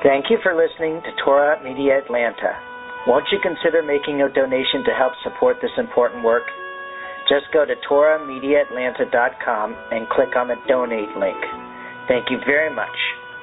Thank you for listening to Torah Media Atlanta. Won't you consider making a donation to help support this important work? Just go to TorahMediaAtlanta.com and click on the donate link. Thank you very much.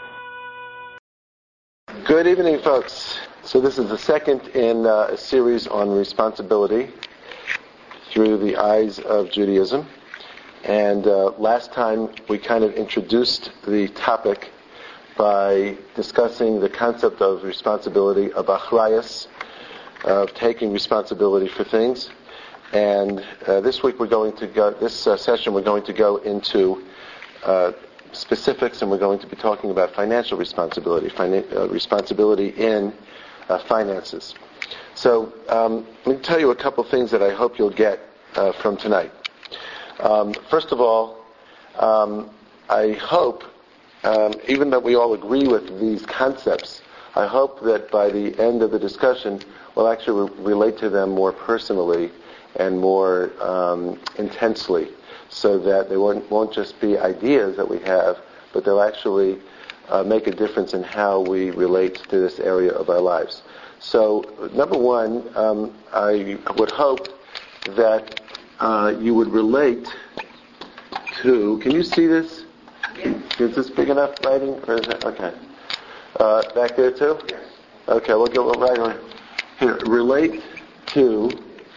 Good evening, folks. So this is the second in a series on responsibility through the eyes of Judaism. And last time we kind of introduced the topic by discussing the concept of responsibility, of achrayus, of taking responsibility for things. And this week session we're going to go into specifics, and we're going to be talking about financial responsibility, responsibility in finances. So let me tell you a couple things that I hope you'll get from tonight. First of all, I hope, even though we all agree with these concepts, I hope that by the end of the discussion we'll actually relate to them more personally and more intensely, so that they won't just be ideas that we have, but they'll actually make a difference in how we relate to this area of our lives. So, number one, I would hope that you would relate to, can you see this? Yes. Is this big enough writing? Or is it, okay. Back there too? Yes. Okay, we'll go right on. Here, relate to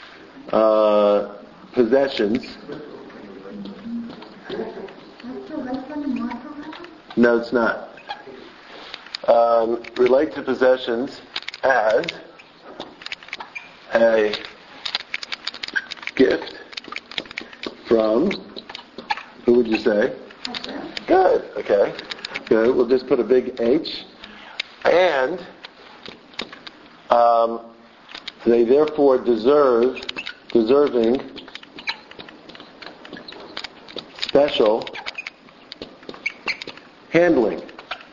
possessions. No, it's not. Relate to possessions as a gift from, who would you say? Good, okay. Good, we'll just put a big H. And they therefore deserving special handling.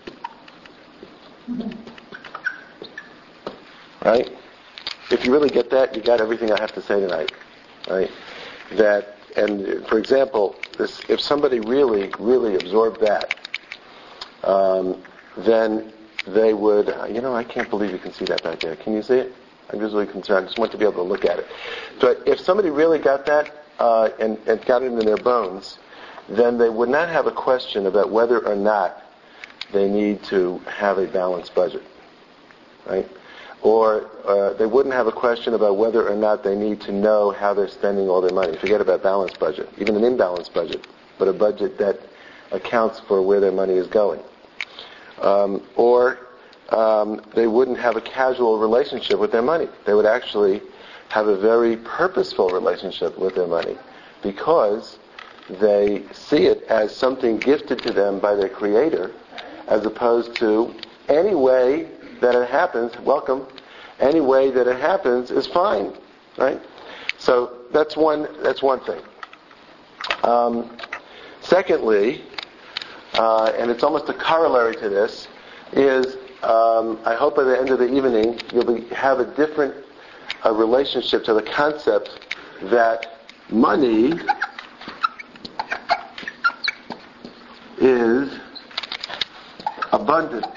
Right? If you really get that, you got everything I have to say tonight. Right? That, and for example, if somebody really, really absorbed that, then they would, I can't believe you can see that back there. Can you see it? I'm just really concerned. I just want to be able to look at it. But if somebody really got that and got it in their bones, then they would not have a question about whether or not they need to have a balanced budget, right? Or they wouldn't have a question about whether or not they need to know how they're spending all their money. Forget about balanced budget, even an imbalanced budget, but a budget that accounts for where their money is going. Or they wouldn't have a casual relationship with their money. They would actually have a very purposeful relationship with their money, because they see it as something gifted to them by their Creator, as opposed to any way that it happens, welcome, any way that it happens is fine, right? So that's one thing. Secondly, and it's almost a corollary to this, is I hope by the end of the evening you'll have a different relationship to the concept that money is abundant.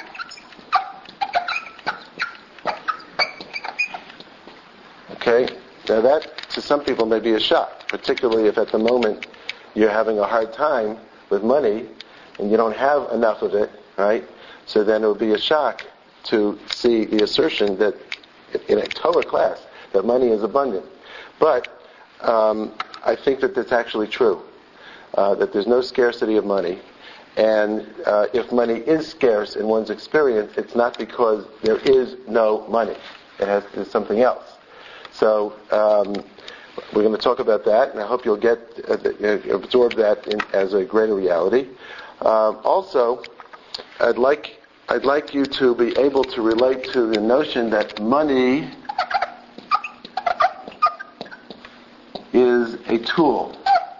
Okay? Now that, to some people, may be a shock, particularly if at the moment you're having a hard time with money and you don't have enough of it, right? So then it will be a shock to see the assertion that in a Torah class that money is abundant. But I think that that's actually true, that there's no scarcity of money. And if money is scarce in one's experience, it's not because there is no money. There's something else. So we're going to talk about that, and I hope you'll absorb that as a greater reality. Also, I'd like you to be able to relate to the notion that money is a tool.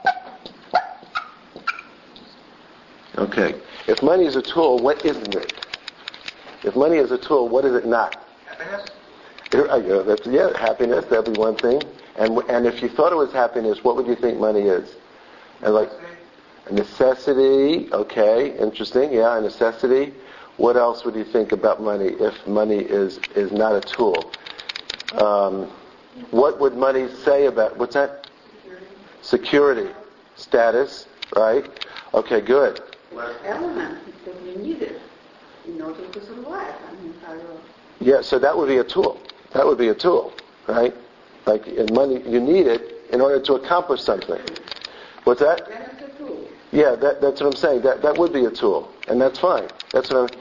Okay. If money is a tool, what isn't it? If money is a tool, what is it not? Happiness? Happiness, that'd be one thing. And if you thought it was happiness, what would you think money is? And like a necessity, okay, interesting, yeah, a necessity. What else would you think about money if money is not a tool? What would money say about, what's that? Security. Status, right? Okay, good. Element that we need it in order to survive. Yeah, so that would be a tool. That would be a tool, right? Like in money, you need it in order to accomplish something. What's that? That's a tool. Yeah, that's what I'm saying. That would be a tool, and that's fine. That's what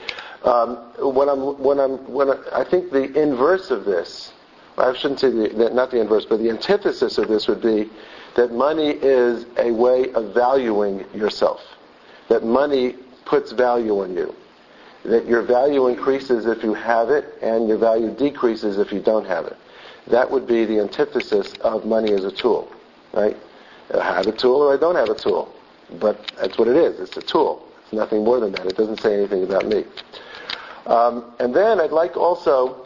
I think the inverse of this, I shouldn't say not the inverse, but the antithesis of this would be that money is a way of valuing yourself. That money puts value on you. That your value increases if you have it, and your value decreases if you don't have it. That would be the antithesis of money as a tool, right? I have a tool or I don't have a tool. But that's what it is. It's a tool. It's nothing more than that. It doesn't say anything about me. And then I'd like also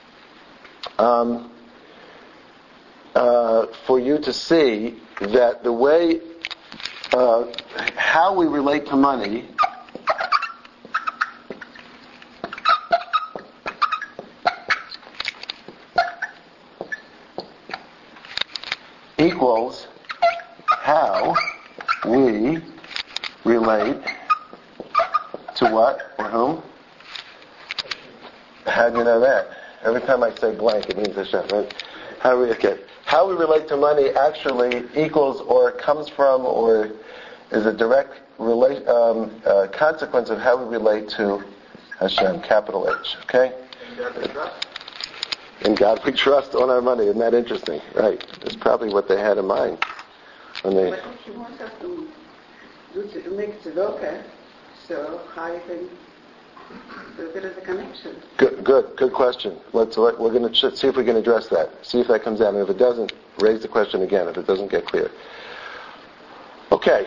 for you to see that the way how we relate to money equals how we relate to what or whom? How do you know that? Every time I say blank, it means Hashem, right? How we relate to money actually equals or comes from or is a direct consequence of how we relate to Hashem, capital H. Okay? In God we trust on our money. Isn't that interesting? Right. That's probably what they had in mind when they. But if you want us to make tzedakah, so how you can there is a connection. Good question. We're going to see if we can address that. See if that comes out, and if it doesn't, raise the question again. If it doesn't get clear. Okay.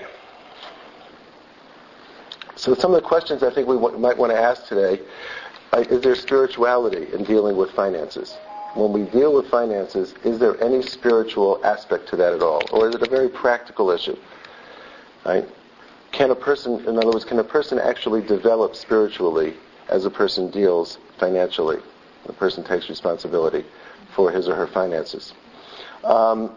So some of the questions I think we might want to ask today: is there spirituality in dealing with finances? When we deal with finances, is there any spiritual aspect to that at all, or is it a very practical issue? Right? In other words, can a person actually develop spiritually as a person deals financially? The person takes responsibility for his or her finances. Bella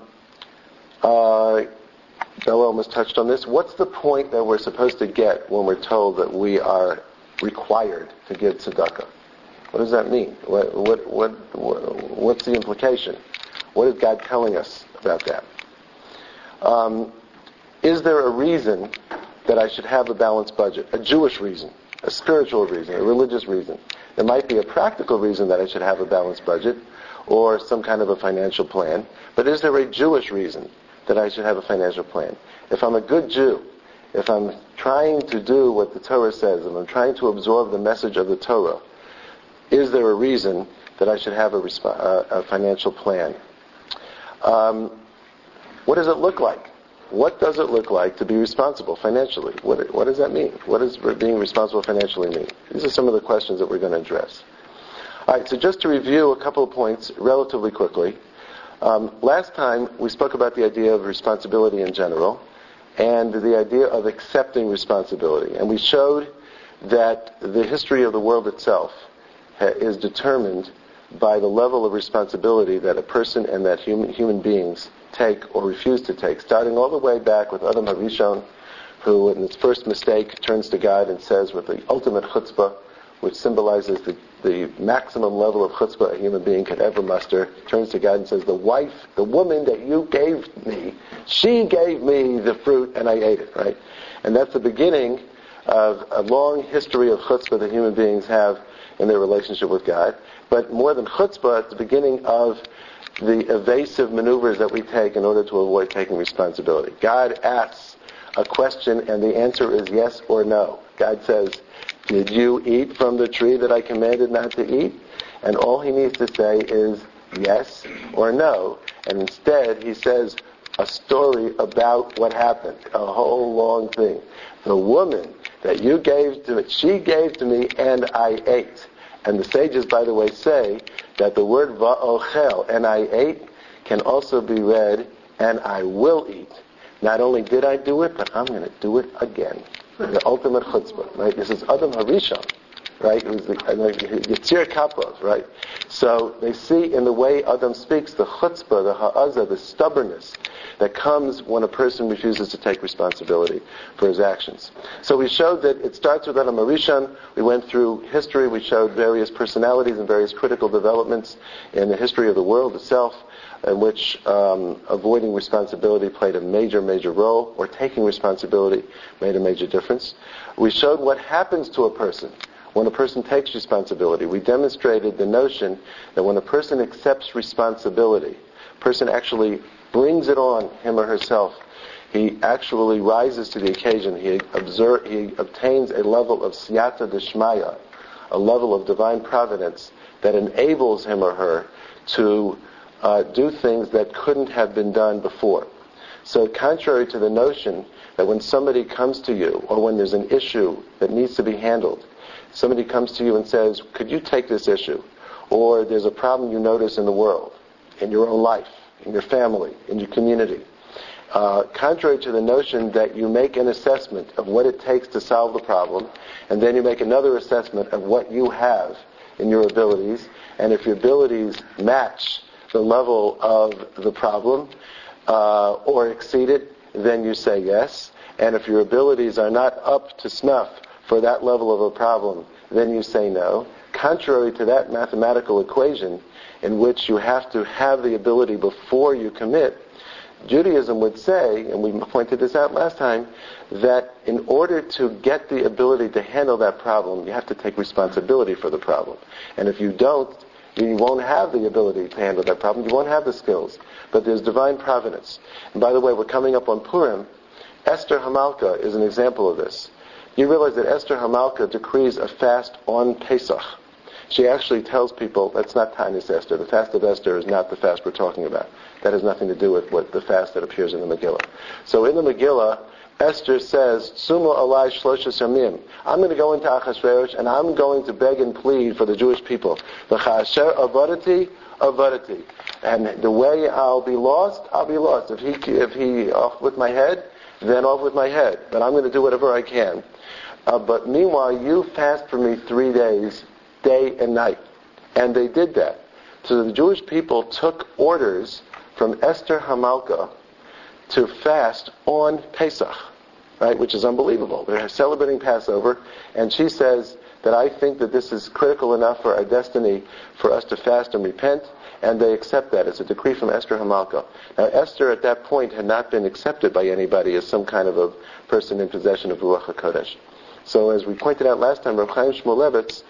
almost touched on this. What's the point that we're supposed to get when we're told that we are required to give tzedakah? What does that mean? What's the implication? What is God telling us about that? Is there a reason that I should have a balanced budget? A Jewish reason, a spiritual reason, a religious reason. There might be a practical reason that I should have a balanced budget or some kind of a financial plan. But is there a Jewish reason that I should have a financial plan? If I'm a good Jew, if I'm trying to do what the Torah says, if I'm trying to absorb the message of the Torah, is there a reason that I should have a financial plan? What does it look like? What does it look like to be responsible financially? What does that mean? What does being responsible financially mean? These are some of the questions that we're going to address. All right, so just to review a couple of points relatively quickly. Last time we spoke about the idea of responsibility in general and the idea of accepting responsibility. And we showed that the history of the world itself is determined by the level of responsibility that a person and that human beings take or refuse to take, starting all the way back with Adam HaRishon, who in his first mistake turns to God and says with the ultimate chutzpah, which symbolizes the maximum level of chutzpah a human being could ever muster, turns to God and says, the woman that you gave me, she gave me the fruit and I ate it, right? And that's the beginning of a long history of chutzpah that human beings have in their relationship with God. But more than chutzpah, it's the beginning of the evasive maneuvers that we take in order to avoid taking responsibility. God asks a question and the answer is yes or no. God says, did you eat from the tree that I commanded not to eat? And all he needs to say is yes or no. And instead he says a story about what happened, a whole long thing. The woman that you gave to me, she gave to me and I ate. And the sages, by the way, say that the word va'ochel, and I ate, can also be read, and I will eat. Not only did I do it, but I'm going to do it again. The ultimate chutzpah, right? This is Adam HaRishon. right? It was the Yitzir Kapov, right? So they see in the way Adam speaks the chutzpah, the ha'azah, the stubbornness that comes when a person refuses to take responsibility for his actions. So we showed that it starts with Adam HaRishon. We went through history. We showed various personalities and various critical developments in the history of the world itself, in which avoiding responsibility played a major, major role, or taking responsibility made a major difference. We showed what happens to a person when a person takes responsibility. We demonstrated the notion that when a person accepts responsibility, a person actually brings it on him or herself. He actually rises to the occasion. He obtains a level of siyata d'shmaya, a level of divine providence that enables him or her to do things that couldn't have been done before. So contrary to the notion that when somebody comes to you, or when there's an issue that needs to be handled, somebody comes to you and says, could you take this issue? Or there's a problem you notice in the world, in your own life, in your family, in your community. Contrary to the notion that you make an assessment of what it takes to solve the problem, and then you make another assessment of what you have in your abilities, and if your abilities match the level of the problem, or exceed it, then you say yes. And if your abilities are not up to snuff for that level of a problem, then you say no. Contrary to that mathematical equation in which you have to have the ability before you commit, Judaism would say, and we pointed this out last time, that in order to get the ability to handle that problem, you have to take responsibility for the problem. And if you don't, you won't have the ability to handle that problem. You won't have the skills. But there's divine providence. And by the way, we're coming up on Purim. Esther Hamalka is an example of this. You realize that Esther Hamalka decrees a fast on Pesach. She actually tells people that's not Tanis Esther. The fast of Esther is not the fast we're talking about. That has nothing to do with what the fast that appears in the Megillah. So in the Megillah, Esther says, Sumo alai shloshes yamim. I'm going to go into Achashverosh and I'm going to beg and plead for the Jewish people. V'cha'asher avadati, avadati. And the way I'll be lost, I'll be lost. If he off with my head, then off with my head. But I'm going to do whatever I can. But meanwhile, you fast for me 3 days, day and night. And they did that. So the Jewish people took orders from Esther Hamalka to fast on Pesach, right? Which is unbelievable. They're celebrating Passover, and she says that I think that this is critical enough for our destiny for us to fast and repent, and they accept that. It's a decree from Esther Hamalka. Now, Esther at that point had not been accepted by anybody as some kind of a person in possession of Ruach HaKodesh. So as we pointed out last time, Rav Chaim Shmulevitz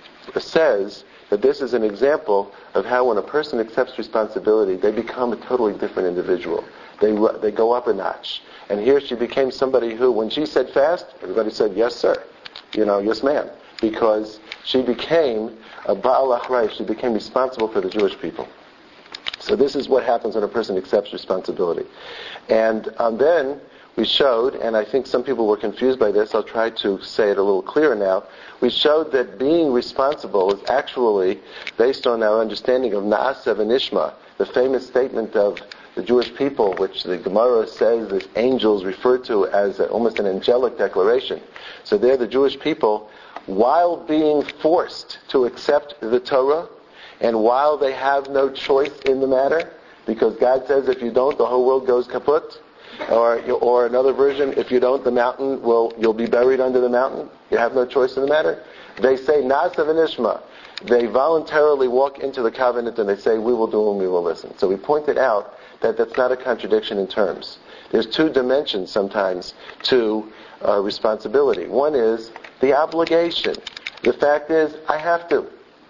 says that this is an example of how when a person accepts responsibility, they become a totally different individual. They go up a notch. And here she became somebody who, when she said fast, everybody said, yes, sir. Yes, ma'am. Because she became a Ba'al Achrei. She became responsible for the Jewish people. So this is what happens when a person accepts responsibility. And then we showed, and I think some people were confused by this, I'll try to say it a little clearer now. We showed that being responsible is actually based on our understanding of Na'aseh v'Nishma, the famous statement of the Jewish people, which the Gemara says that angels refer to as almost an angelic declaration. So there the Jewish people, while being forced to accept the Torah, and while they have no choice in the matter, because God says if you don't, the whole world goes kaput, or another version, if you don't, the mountain you'll be buried under the mountain. You have no choice in the matter. They say Na'aseh v'Nishma. They voluntarily walk into the covenant and they say, we will do and we will listen. So we pointed out that that's not a contradiction in terms. There's two dimensions sometimes to responsibility. One is the obligation. The fact is, I have to.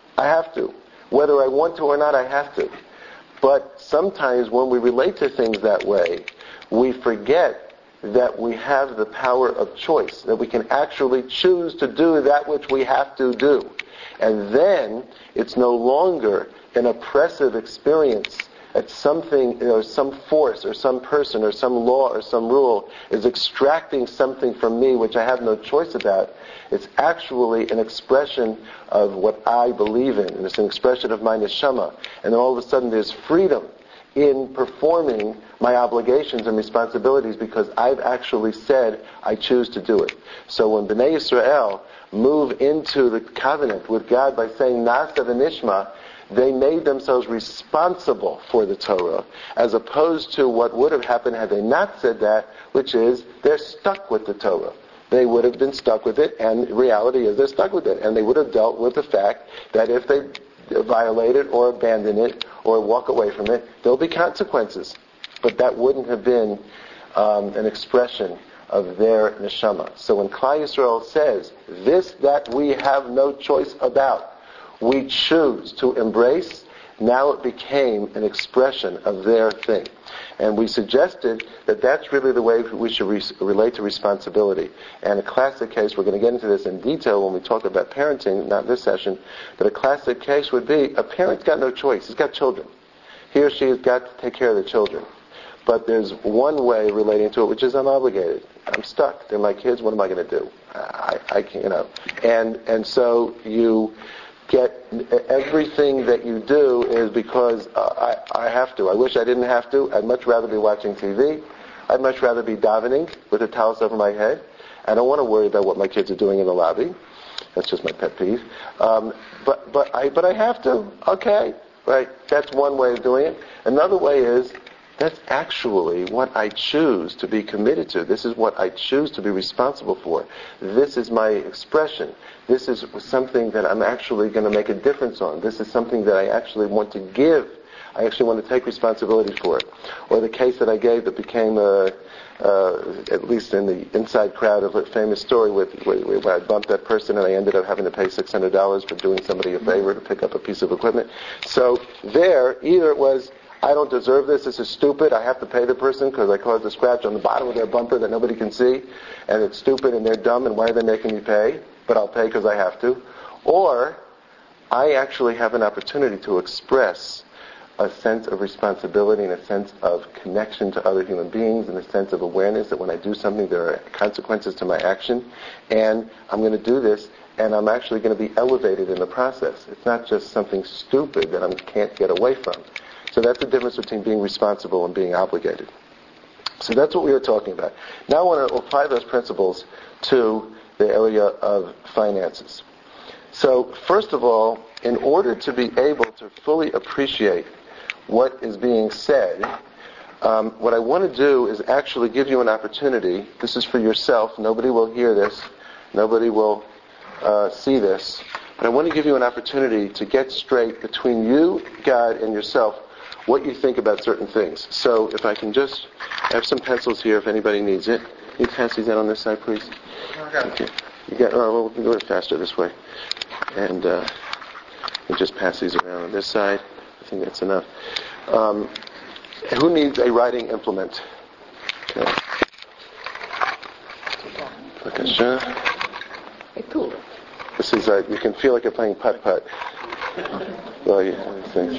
Whether I want to or not, I have to. But sometimes when we relate to things that way, we forget that we have the power of choice, that we can actually choose to do that which we have to do. And then it's no longer an oppressive experience that something, some force or some person or some law or some rule is extracting something from me which I have no choice about. It's actually an expression of what I believe in, and it's an expression of my neshama. And then all of a sudden there's freedom in performing my obligations and responsibilities because I've actually said I choose to do it. So when Bnei Yisrael move into the covenant with God by saying Na'aseh v'nishma, they made themselves responsible for the Torah, as opposed to what would have happened had they not said that, which is they're stuck with the Torah. They would have been stuck with it, and the reality is they're stuck with it. And they would have dealt with the fact that if they violate it or abandon it or walk away from it, there'll be consequences. But that wouldn't have been an expression of their neshama. So when Klal Yisrael says, this that we have no choice about, we choose to embrace, now it became an expression of their thing. And we suggested that that's really the way we should relate to responsibility. And a classic case, we're going to get into this in detail when we talk about parenting, not in this session, but a classic case would be a parent's got no choice. He's got children. He or she has got to take care of the children. But there's one way relating to it, which is I'm obligated. I'm stuck. They're my kids. What am I going to do? I can't, And so you get everything that you do is because I have to. I wish I didn't have to. I'd much rather be watching TV. I'd much rather be davening with a towel over my head. I don't want to worry about what my kids are doing in the lobby. That's just my pet peeve. But I have to. Okay, right. That's one way of doing it. Another way is that's actually what I choose to be committed to. This is what I choose to be responsible for. This is my expression. This is something that I'm actually going to make a difference on. This is something that I actually want to give. I actually want to take responsibility for it. Or the case that I gave that became, at least in the inside crowd, of a famous story where I bumped that person and I ended up having to pay $600 for doing somebody a favor to pick up a piece of equipment. So there, either it was, I don't deserve this, this is stupid, I have to pay the person because I caused a scratch on the bottom of their bumper that nobody can see, and it's stupid and they're dumb and why are they making me pay? But I'll pay because I have to. Or I actually have an opportunity to express a sense of responsibility and a sense of connection to other human beings and a sense of awareness that when I do something there are consequences to my action, and I'm going to do this and I'm actually going to be elevated in the process. It's not just something stupid that I can't get away from. So that's the difference between being responsible and being obligated. So that's what we were talking about. Now I want to apply those principles to the area of finances. So first of all, in order to be able to fully appreciate what is being said, what I want to do is actually give you an opportunity. This is for yourself. Nobody will hear this. Nobody will see this. But I want to give you an opportunity to get straight between you, God, and yourself what you think about certain things. So if I can just have some pencils here if anybody needs it. Can you pass these out on this side, please? Okay. Well, we can go faster this way. And we'll just pass these around on this side. I think that's enough. Who needs a writing implement? Okay. This is, you can feel like you're playing putt-putt. Well, yeah, thanks.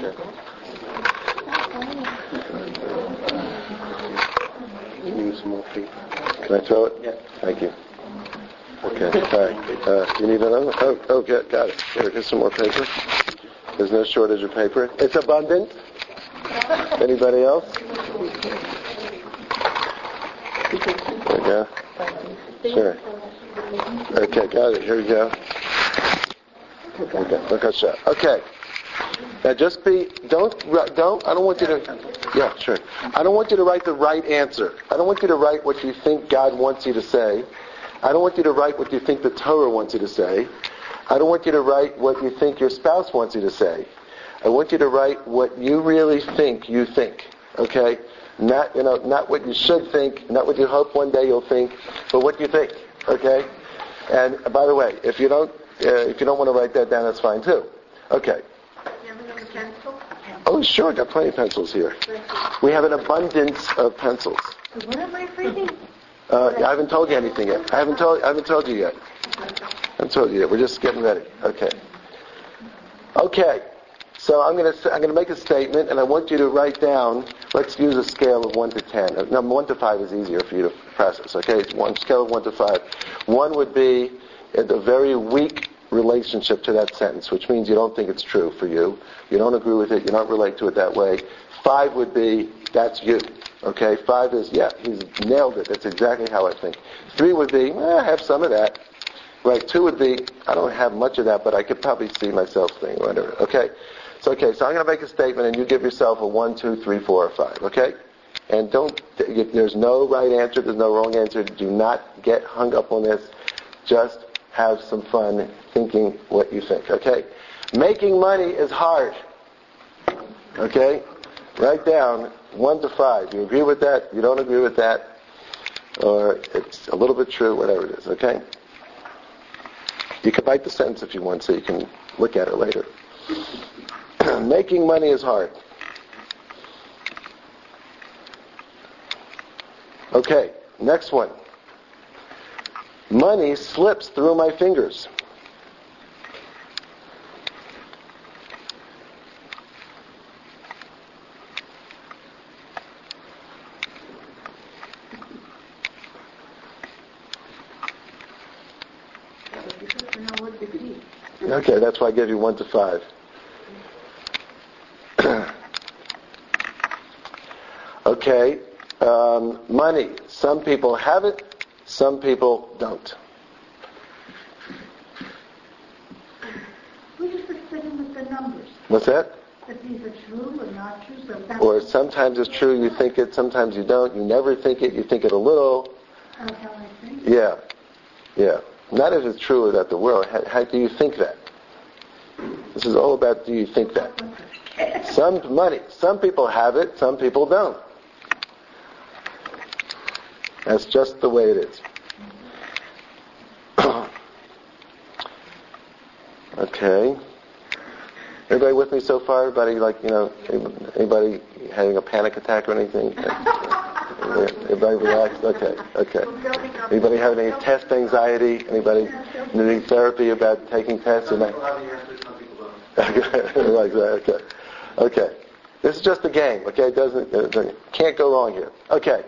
Can I throw it? Yeah. Thank you. Okay. All right. You need another? Got it. Here's some more paper. There's no shortage of paper. It's abundant. Anybody else? There you go. Sure. Okay, got it. Here we go. Okay. Now just I don't want you to, yeah, sure. I don't want you to write the right answer. I don't want you to write what you think God wants you to say. I don't want you to write what you think the Torah wants you to say. I don't want you to write what you think your spouse wants you to say. I want you to write what you really think you think. Okay? Not what you should think, not what you hope one day you'll think, but what you think. Okay? And by the way, if you don't want to write that down, that's fine too. Okay. Pencil? Oh, sure, got plenty of pencils here. We have an abundance of pencils. What am I reading? I haven't told you anything yet. I haven't told you yet. We're just getting ready. Okay. So I'm going to make a statement, and I want you to write down. Let's use a scale of 1 to 10. No, 1 to 5 is easier for you to process. Okay, it's one scale of 1 to 5. 1 would be a very weak relationship to that sentence, which means you don't think it's true for you. You don't agree with it. You don't relate to it that way. 5 would be, that's you. Okay, 5 is, yeah, he's nailed it. That's exactly how I think. 3 would be, I have some of that. Right, 2 would be, I don't have much of that, but I could probably see myself saying whatever. Okay, so I'm going to make a statement, and you give yourself a 1, 2, 3, 4, or 5. Okay, and there's no right answer, there's no wrong answer. Do not get hung up on this. Just have some fun thinking what you think. Okay, making money is hard. Okay, write down 1 to 5. You agree with that? You don't agree with that? Or it's a little bit true, whatever it is. Okay. You can write the sentence if you want, so you can look at it later. Making money is hard. Okay, next one. Money slips through my fingers. Okay, that's why I gave you 1 to 5. Okay, money. Some people have it, some people don't. We just fit in with the numbers. What's that? That these are true or not true. Or sometimes it's true, you think it, sometimes you don't. You never think it, you think it a little. That's how I think. Yeah. Not if it's true about the world. How do you think that? This is all about, do you think that? Some people have it, some people don't. That's just the way it is. Okay. Everybody with me so far? Anybody having a panic attack or anything? Everybody relaxed? Okay. Anybody having any test anxiety? Anybody needing therapy about taking tests? Some people have the answer, some people don't. Okay. This is just a game, okay? It can't go wrong here. Okay.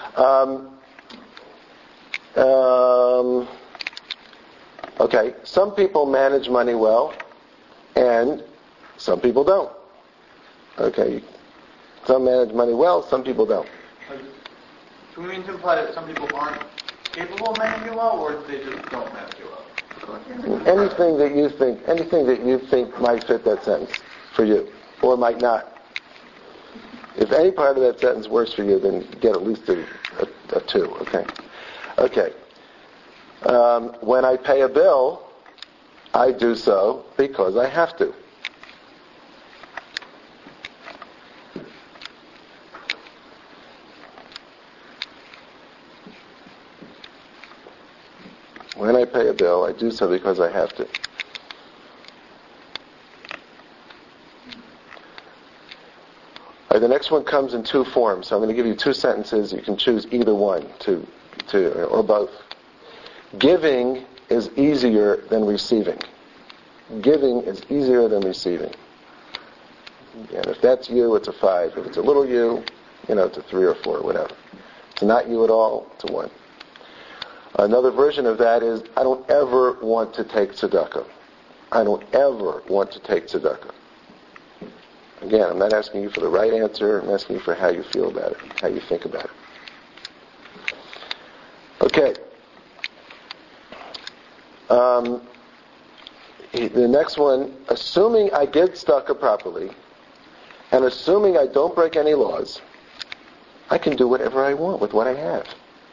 Okay, some people manage money well, and some people don't. Okay, some manage money well, some people don't. Do we mean to imply that some people aren't capable of managing well, or they just don't manage it well? Anything that you think might fit that sentence for you, or might not. If any part of that sentence works for you, then get at least a 2. Okay. When I pay a bill, I do so because I have to. When I pay a bill, I do so because I have to. The next one comes in 2 forms. So I'm going to give you 2 sentences. You can choose either one, or both. Giving is easier than receiving. Giving is easier than receiving. And if that's you, it's a 5. If it's a little you, it's a 3 or 4, whatever. If it's not you at all, it's a 1. Another version of that is, I don't ever want to take tzedakah. I don't ever want to take tzedakah. Again, I'm not asking you for the right answer. I'm asking you for how you feel about it, how you think about it. Okay. The next one, assuming I did tzedakah properly, and assuming I don't break any laws, I can do whatever I want with what I have.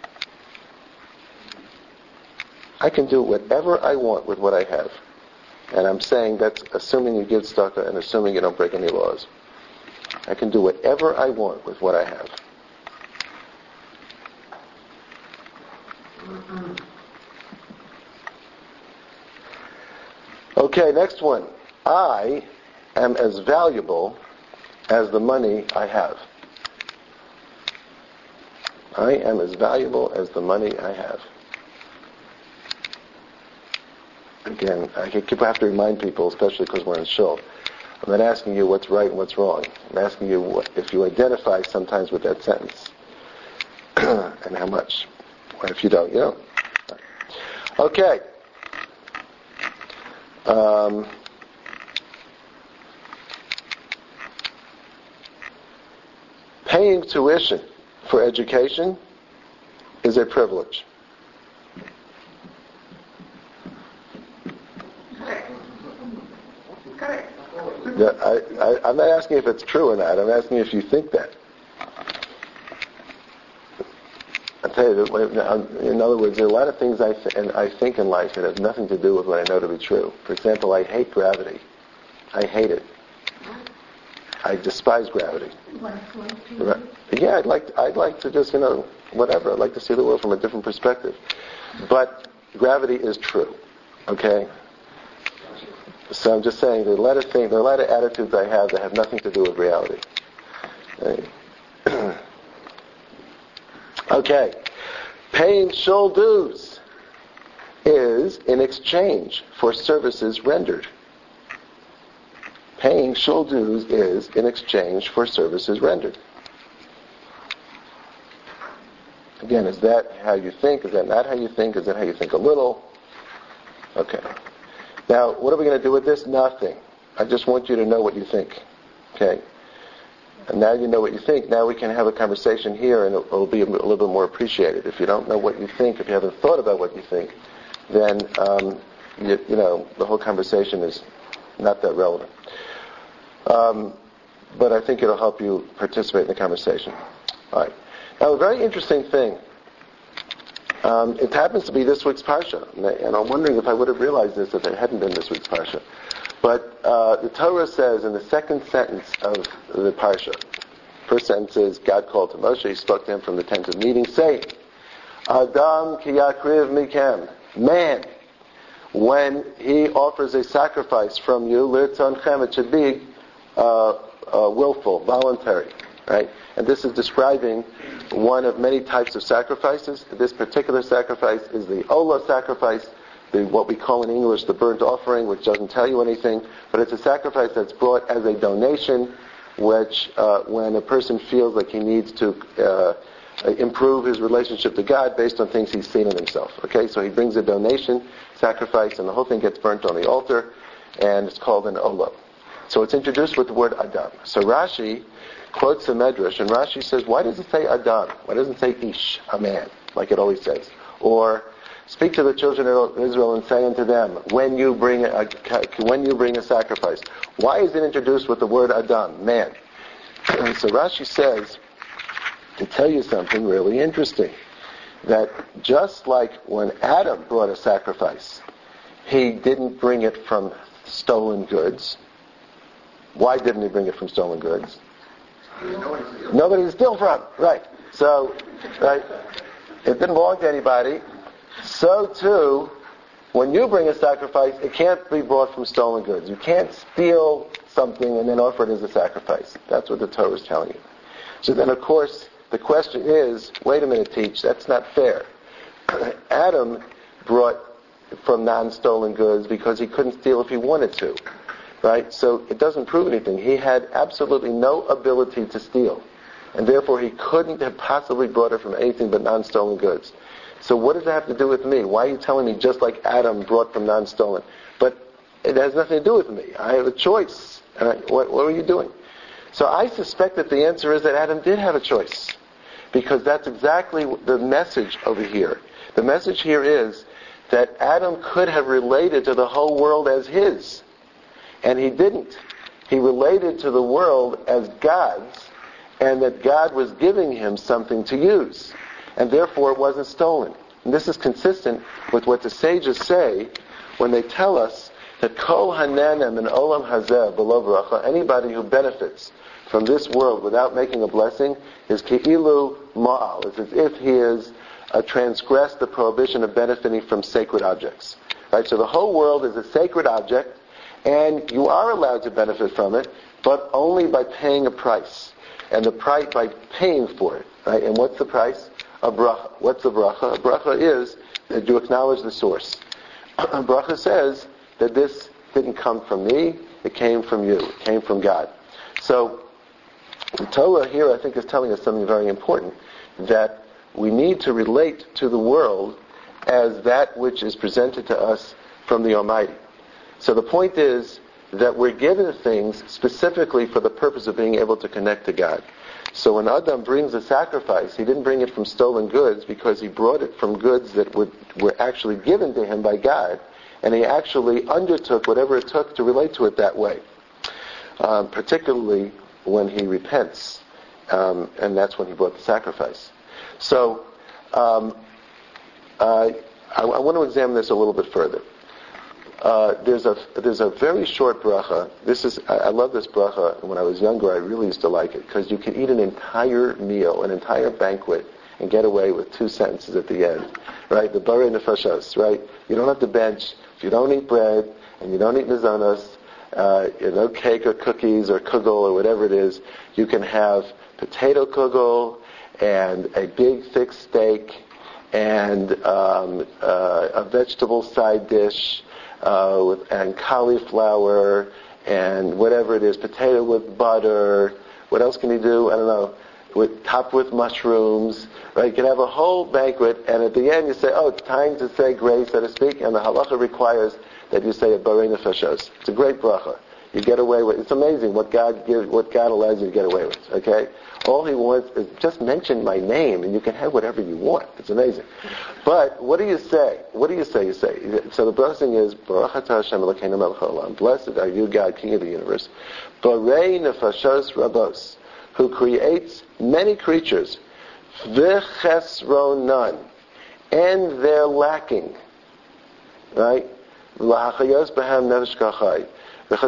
I can do whatever I want with what I have. And I'm saying that's assuming you give tzedakah and assuming you don't break any laws. I can do whatever I want with what I have. Okay, next one. I am as valuable as the money I have. I am as valuable as the money I have. Again, I have to remind people, especially because we're in shul, I'm not asking you what's right and what's wrong. I'm asking you if you identify sometimes with that sentence. And how much. Or if you don't, you don't. Okay. paying tuition for education is a privilege. Correct. Yeah, I'm not asking if it's true or not. I'm asking if you think that. I'll tell you, in other words, there are a lot of things I think in life that have nothing to do with what I know to be true. For example, I hate gravity. I hate it. I despise gravity. Right. Yeah, I'd like to just, whatever. I'd like to see the world from a different perspective. But gravity is true. Okay? So I'm just saying there are a lot of attitudes I have that have nothing to do with reality. Right. Okay. Paying shul dues is in exchange for services rendered. Paying shul dues is in exchange for services rendered. Again, is that how you think? Is that not how you think? Is that how you think a little? Okay. Now, what are we going to do with this? Nothing. I just want you to know what you think. Okay? And now you know what you think. Now we can have a conversation here and it'll be a little bit more appreciated. If you don't know what you think, if you haven't thought about what you think, then, the whole conversation is not that relevant. But I think it'll help you participate in the conversation. All right. Now, a very interesting thing. It happens to be this week's Parsha. And I'm wondering if I would have realized this if it hadn't been this week's Parsha. But the Torah says in the second sentence of the Parsha, first sentence is, God called to Moshe, he spoke to him from the tent of meeting, saying, Adam ki yakriv mikem, man, when he offers a sacrifice from you, lirtzonchem, it should be willful, voluntary, right? And this is describing one of many types of sacrifices. This particular sacrifice is the Olah sacrifice, what we call in English the burnt offering, which doesn't tell you anything, but it's a sacrifice that's brought as a donation, which when a person feels like he needs to improve his relationship to God based on things he's seen in himself. Okay, so he brings a donation, sacrifice, and the whole thing gets burnt on the altar, and it's called an Olah. So it's introduced with the word Adam. So Rashi quotes the Medrash, and Rashi says, why does it say Adam? Why doesn't it say Ish, a man, like it always says? Or, speak to the children of Israel and say unto them, when you bring a sacrifice. Why is it introduced with the word Adam, man? And so Rashi says, to tell you something really interesting, that just like when Adam brought a sacrifice, he didn't bring it from stolen goods. Why didn't he bring it from stolen goods? Nobody to steal from. Right. So, right, it didn't belong to anybody. So too, when you bring a sacrifice, it can't be brought from stolen goods. You can't steal something and then offer it as a sacrifice. That's what the Torah is telling you. So then, of course, the question is, wait a minute, teach, that's not fair. Adam brought from non-stolen goods because he couldn't steal if he wanted to. Right? So it doesn't prove anything. He had absolutely no ability to steal. And therefore he couldn't have possibly brought it from anything but non-stolen goods. So what does that have to do with me? Why are you telling me just like Adam brought from non-stolen? But it has nothing to do with me. I have a choice. What are you doing? So I suspect that the answer is that Adam did have a choice. Because that's exactly the message over here. The message here is that Adam could have related to the whole world as his. And he didn't. He related to the world as God's, and that God was giving him something to use. And therefore it wasn't stolen. And this is consistent with what the sages say when they tell us that Kol Hanenem and Olam Hazeh below Bracha, anybody who benefits from this world without making a blessing, is Ke'ilu Ma'al. It's as if he has transgressed the prohibition of benefiting from sacred objects. Right? So the whole world is a sacred object, and you are allowed to benefit from it, but only by paying a price. And the price by paying for it. Right? And what's the price? A bracha. What's a bracha? A bracha is that you acknowledge the source. A bracha says that this didn't come from me, it came from you, it came from God. So the Torah here, I think, is telling us something very important, that we need to relate to the world as that which is presented to us from the Almighty. So the point is that we're given things specifically for the purpose of being able to connect to God. So when Adam brings a sacrifice, he didn't bring it from stolen goods because he brought it from goods that were actually given to him by God, and he actually undertook whatever it took to relate to it that way, particularly when he repents, and that's when he brought the sacrifice. So I want to examine this a little bit further. There's a very short bracha. I love this bracha. When I was younger, I really used to like it because you can eat an entire meal, an entire banquet, and get away with 2 sentences at the end, right? The barei nefashos, right? You don't have to bench. If you don't eat bread and you don't eat mizanos, no cake or cookies or kugel or whatever it is, you can have potato kugel and a big thick steak and a vegetable side dish. And cauliflower and whatever it is, potato with butter. What else can you do? I don't know. Topped with mushrooms, right? You can have a whole banquet, and at the end you say, "Oh, it's time to say grace, so to speak." And the halacha requires that you say a barei nefashos. It's a great bracha. You get away with. It's amazing what God allows you to get away with. Okay, all He wants is just mention my name, and you can have whatever you want. It's amazing. But what do you say? You say. So the blessing is Baruch atah Hashem Elokeinu melech haolam. Blessed are you, God, King of the universe. Barei nefashos rabos, who creates many creatures, v'chesronan, and they're lacking, right? L'hachayos b'hem nefesh kachai. And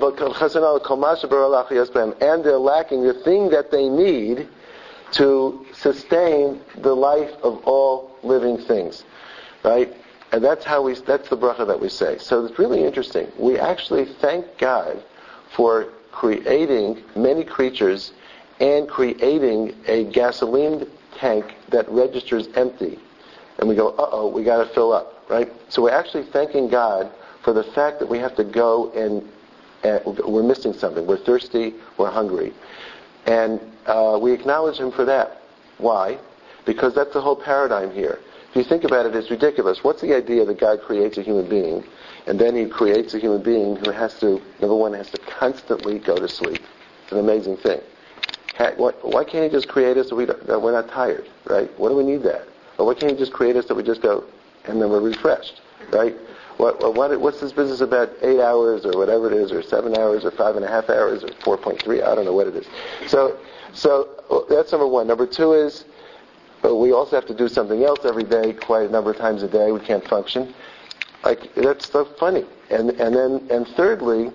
they're lacking the thing that they need to sustain the life of all living things, right? And that's the bracha that we say. So it's really interesting. We actually thank God for creating many creatures and creating a gasoline tank that registers empty. And we go, we got to fill up, right? So we're actually thanking God for the fact that we have to go and we're missing something. We're thirsty. We're hungry. And we acknowledge Him for that. Why? Because that's the whole paradigm here. If you think about it, it's ridiculous. What's the idea that God creates a human being, and then He creates a human being who has to constantly go to sleep? It's an amazing thing. Why can't He just create us so we're not tired, right? What do we need that? Or why can't He just create us that we just go and then we're refreshed, right? What's this business about 8 hours or whatever it is, or 7 hours or 5.5 hours or 4.3? I don't know what it is. So that's number one. Number two is we also have to do something else every day, quite a number of times a day. We can't function. That's so funny. And thirdly,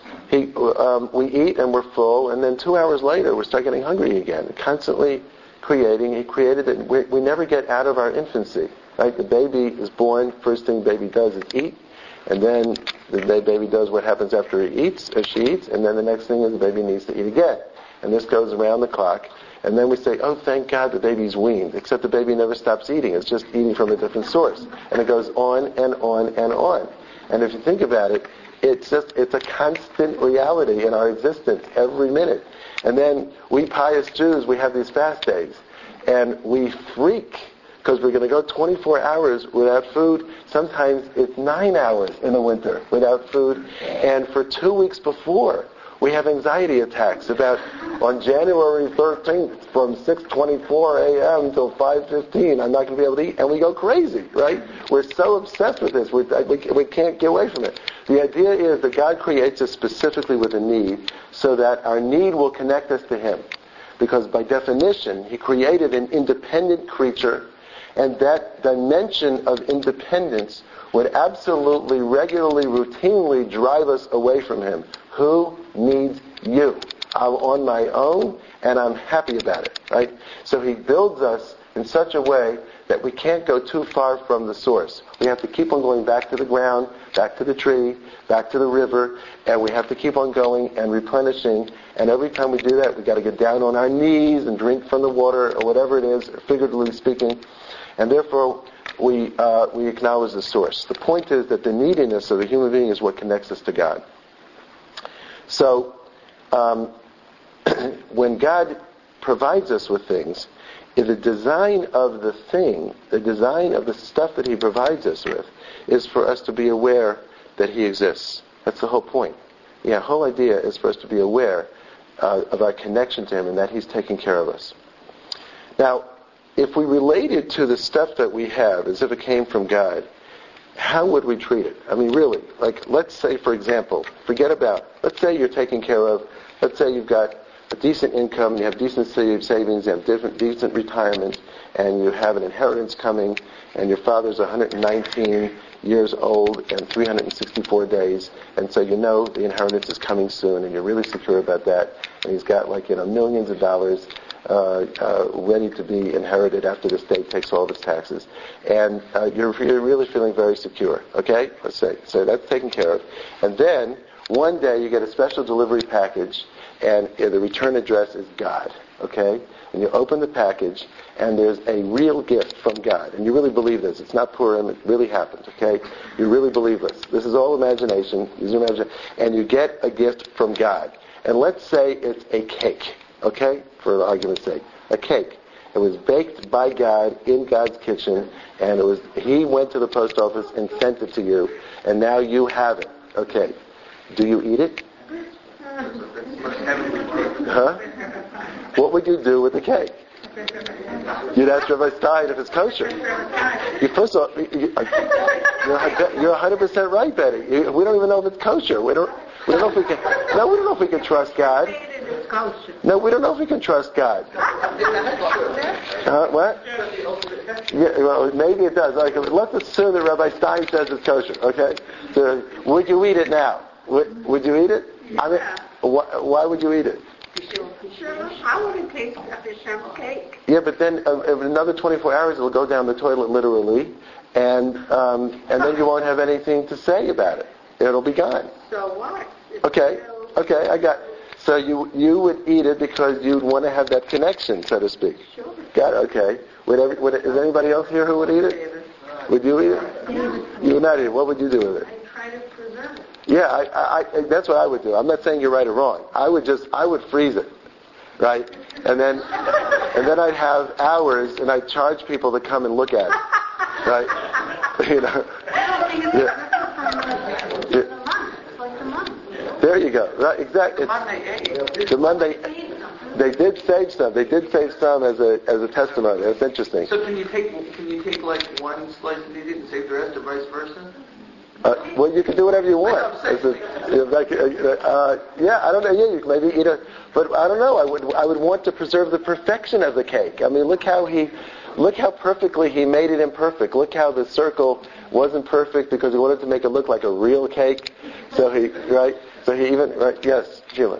we eat and we're full, and then 2 hours later we start getting hungry again. Constantly creating. He created it. We never get out of our infancy. Right? The baby is born. First thing the baby does is eat, and then the baby does what happens after he eats, or she eats, and then the next thing is the baby needs to eat again. And this goes around the clock. And then we say, "Oh, thank God the baby's weaned." Except the baby never stops eating. It's just eating from a different source, and it goes on and on and on. And if you think about it, it's a constant reality in our existence every minute. And then we pious Jews, we have these fast days, and we freak because we're going to go 24 hours without food. Sometimes it's 9 hours in the winter without food. And for 2 weeks before, we have anxiety attacks about on January 13th from 6:24 a.m. till 5:15, I'm not going to be able to eat. And we go crazy, right? We're so obsessed with this. We can't get away from it. The idea is that God creates us specifically with a need so that our need will connect us to Him. Because by definition, He created an independent creature, and that dimension of independence would absolutely, regularly, routinely drive us away from Him. Who needs you? I'm on my own, and I'm happy about it, right? So He builds us in such a way that we can't go too far from the source. We have to keep on going back to the ground, back to the tree, back to the river, and we have to keep on going and replenishing. And every time we do that, we've got to get down on our knees and drink from the water, or whatever it is, figuratively speaking. And therefore, we acknowledge the source. The point is that the neediness of the human being is what connects us to God. So, when God provides us with things, the design of the thing, the design of the stuff that He provides us with, is for us to be aware that He exists. That's the whole point. The whole idea is for us to be aware of our connection to Him and that He's taking care of us. Now, if we related to the stuff that we have as if it came from God, how would we treat it? I mean, really, like, let's say, for example, let's say you're taken care of, let's say you've got a decent income, you have decent savings, you have decent retirement, and you have an inheritance coming, and your father's 119 years old and 364 days, and so you know the inheritance is coming soon, and you're really secure about that, and he's got millions of dollars ready to be inherited after the state takes all of its taxes. And you're really feeling very secure, okay? Let's say. So that's taken care of. And then, one day you get a special delivery package, and the return address is God, okay? And you open the package, and there's a real gift from God. And you really believe this. It's not Purim. It really happened, okay? You really believe this. This is all imagination. Use your imagination. And you get a gift from God. And let's say it's a cake, okay? For argument's sake. A cake. It was baked by God in God's kitchen, and He went to the post office and sent it to you, and now you have it. Okay. Do you eat it? Huh? What would you do with the cake? You'd ask Rabbi Stein if it's kosher. First of all, you're 100% right, Betty. We don't even know if it's kosher. We don't know if we can. No, we don't know if we can trust God. No, we don't know if we can trust God. What? Yeah, well, maybe it does. Let's assume that Rabbi Stein says it's kosher. Okay. So, would you eat it now? Would you eat it? I mean, why would you eat it? Sure, I want to taste the shrimp cake. Yeah, but then in another 24 hours it'll go down the toilet literally, and then you won't have anything to say about it. It'll be gone. So what? Okay, I got. So you would eat it because you'd want to have that connection, so to speak. Sure. Got it. Okay. Is anybody else here who would eat it? Would you eat it? You would not eat it. What would you do with it? I try to preserve it. Yeah, I that's what I would do. I'm not saying you're right or wrong. I would freeze it, right? And then I'd have hours, and I'd charge people to come and look at it, right? There you go. Right, exactly. The Monday. They did save some. They did save some as a testimony. That's interesting. So can you take like one slice and eat it and save the rest, or vice versa? Well, you can do whatever you want. I don't know. Yeah, you can maybe eat it, but I don't know. I would want to preserve the perfection of the cake. I mean, look how perfectly he made it imperfect. Look how the circle wasn't perfect because he wanted to make it look like a real cake. So he even yes, Sheila.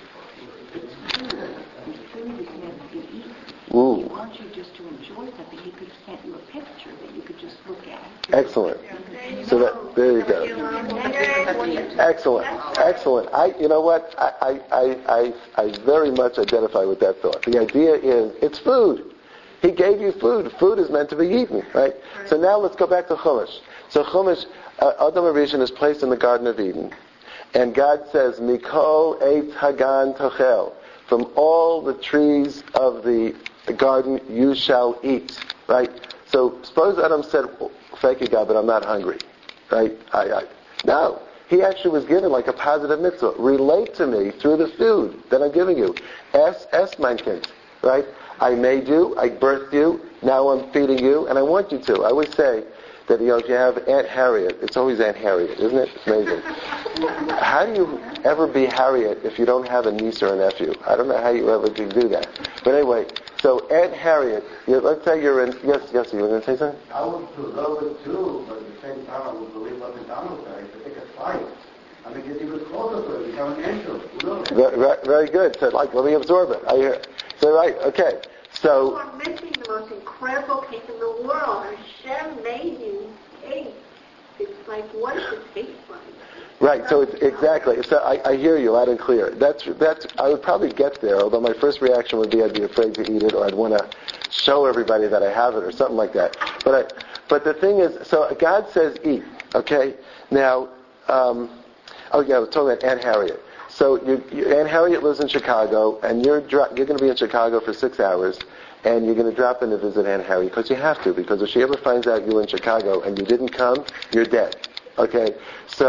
Ooh. He wants you just to enjoy something. He could have sent you a picture that you could just look at. Excellent. So there you go. Excellent. You know what? I very much identify with that thought. The idea is, it's food. He gave you food. Food is meant to be eaten, right? So now let's go back to Chumash. So Chumash, Adam HaRishon is placed in the Garden of Eden. And God says, Mikol Eitz Hagan Tochel. From all the trees of the garden you shall eat, right? So suppose Adam said, thank you, God, but I'm not hungry, right? No. He actually was given like a positive mitzvah. Relate to me through the food that I'm giving you. Es mein Kind, right? I made you, I birthed you, now I'm feeding you, and I want you to. I always say that, if you have Aunt Harriet, it's always Aunt Harriet, isn't it? It's amazing. How do you ever be Harriet if you don't have a niece or a nephew? I don't know how you ever can do that. But anyway, so Aunt Harriet, let's say you're in, yes, you were going to say something? I would preserve it too, but at the same time I would believe what the Donald said, to take a fight. I mean, get even closer to it, become an angel. Very good. So, let me absorb it. I hear. So, right, okay. So, you are making the most incredible cake in the world. Hashem made you cake. It's like, what does it taste like? Right, so it's exactly. So I hear you loud and clear. That's. I would probably get there, although my first reaction would be I'd be afraid to eat it, or I'd want to show everybody that I have it, or something like that. But the thing is, so God says eat. Okay, now. I was talking about Aunt Harriet. So Aunt Harriet lives in Chicago, and you're going to be in Chicago for 6 hours, and you're going to drop in to visit Aunt Harriet because you have to. Because if she ever finds out you're in Chicago and you didn't come, you're dead. Okay, so.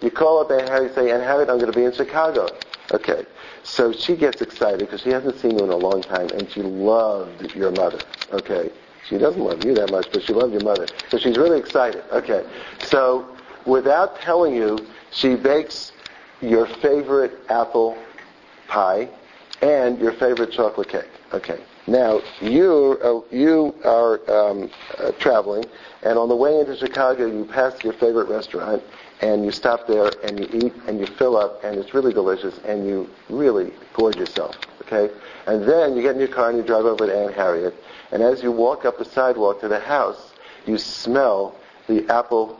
you call up Aunt Harriet and say, Aunt Harriet, I'm going to be in Chicago. Okay. So she gets excited because she hasn't seen you in a long time, and she loved your mother. Okay. She doesn't love you that much, but she loved your mother. So she's really excited. Okay. So without telling you, she bakes your favorite apple pie and your favorite chocolate cake. Okay. Now, you are traveling, and on the way into Chicago, you pass your favorite restaurant, and you stop there, and you eat, and you fill up, and it's really delicious, and you really gorge yourself, okay? And then you get in your car, and you drive over to Aunt Harriet, and as you walk up the sidewalk to the house, you smell the apple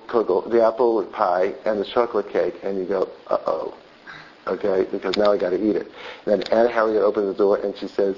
pie and the chocolate cake, and you go, uh-oh, okay, because now I got to eat it. Then Aunt Harriet opens the door, and she says,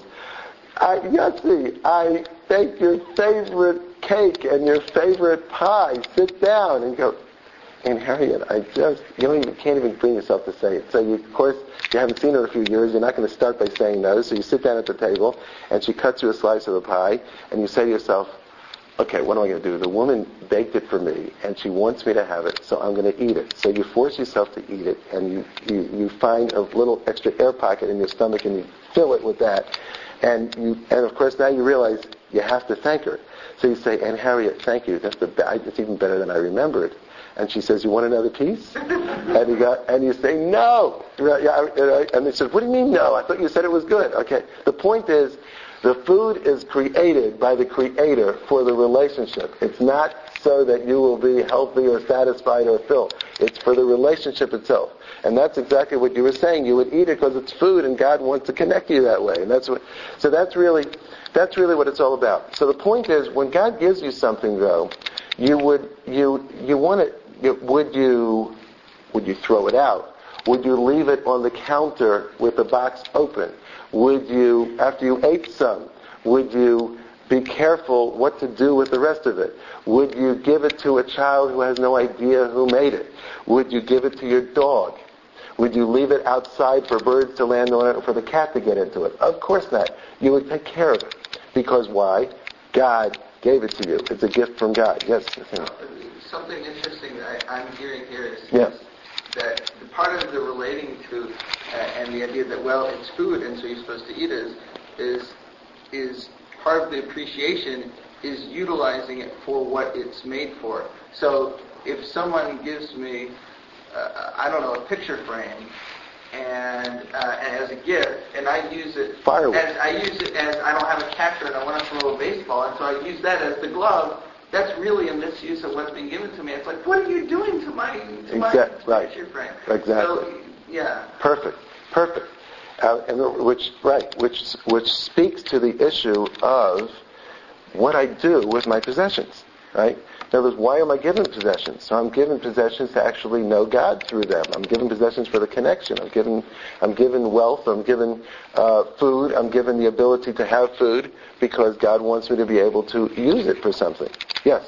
Yossi, I baked your favorite cake and your favorite pie. Sit down. And you go, Aunt Harriet, you can't even bring yourself to say it. So of course, you haven't seen her in a few years. You're not going to start by saying no. So you sit down at the table, and she cuts you a slice of the pie, and you say to yourself, okay, what am I going to do? The woman baked it for me, and she wants me to have it, so I'm going to eat it. So you force yourself to eat it, and you find a little extra air pocket in your stomach, and you fill it with that. And of course now you realize you have to thank her. So you say, Aunt Harriet, thank you. It's even better than I remembered. And she says, you want another piece? and you say, no. And they said, what do you mean no? I thought you said it was good. Okay. The point is, the food is created by the Creator for the relationship. It's not so that you will be healthy or satisfied or filled. It's for the relationship itself. And that's exactly what you were saying. You would eat it because it's food, and God wants to connect you that way. And that's really what it's all about. So the point is, when God gives you something, though, you want it. Would you throw it out? Would you leave it on the counter with the box open? Would you, after you ate some, would you be careful what to do with the rest of it? Would you give it to a child who has no idea who made it? Would you give it to your dog? Would you leave it outside for birds to land on it or for the cat to get into it? Of course not. You would take care of it. Because why? God gave it to you. It's a gift from God. Yes? Something interesting that I'm hearing here is yes. that the part of the relating to and the idea that, well, it's food and so you're supposed to eat it is part of the appreciation is utilizing it for what it's made for. So if someone gives me a picture frame, and as a gift, and I use it as I don't have a catcher and I want to throw a baseball, and so I use that as the glove. That's really a misuse of what's been given to me. It's like, what are you doing to my picture frame? Exactly. So, yeah. Perfect. Which speaks to the issue of what I do with my possessions, right? In other words, why am I given possessions? So I'm given possessions to actually know God through them. I'm given possessions for the connection. I'm given wealth. I'm given food. I'm given the ability to have food because God wants me to be able to use it for something. Yes?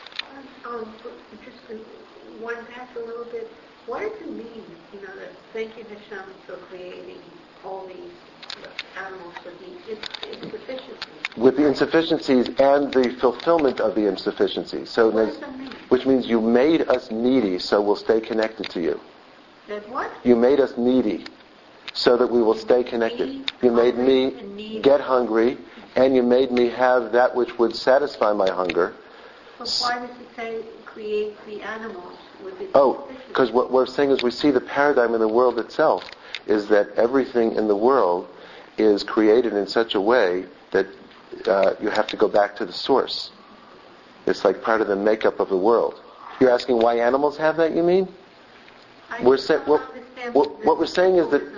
Just one back a little bit. What does it mean, that thank you, Hashem, for creating all these animals with the insufficiencies? With the insufficiencies and the fulfillment of the insufficiencies. So what does that mean? Which means you made us needy, so we'll stay connected to you. That what? You made us needy, so that we will stay connected. You made me get hungry, and you made me have that which would satisfy my hunger. But why does it say create the animals with the insufficiencies? Because what we're saying is we see the paradigm in the world itself is that everything in the world is created in such a way that you have to go back to the source. It's like part of the makeup of the world. You're asking why animals have that, you mean? What we're saying is that...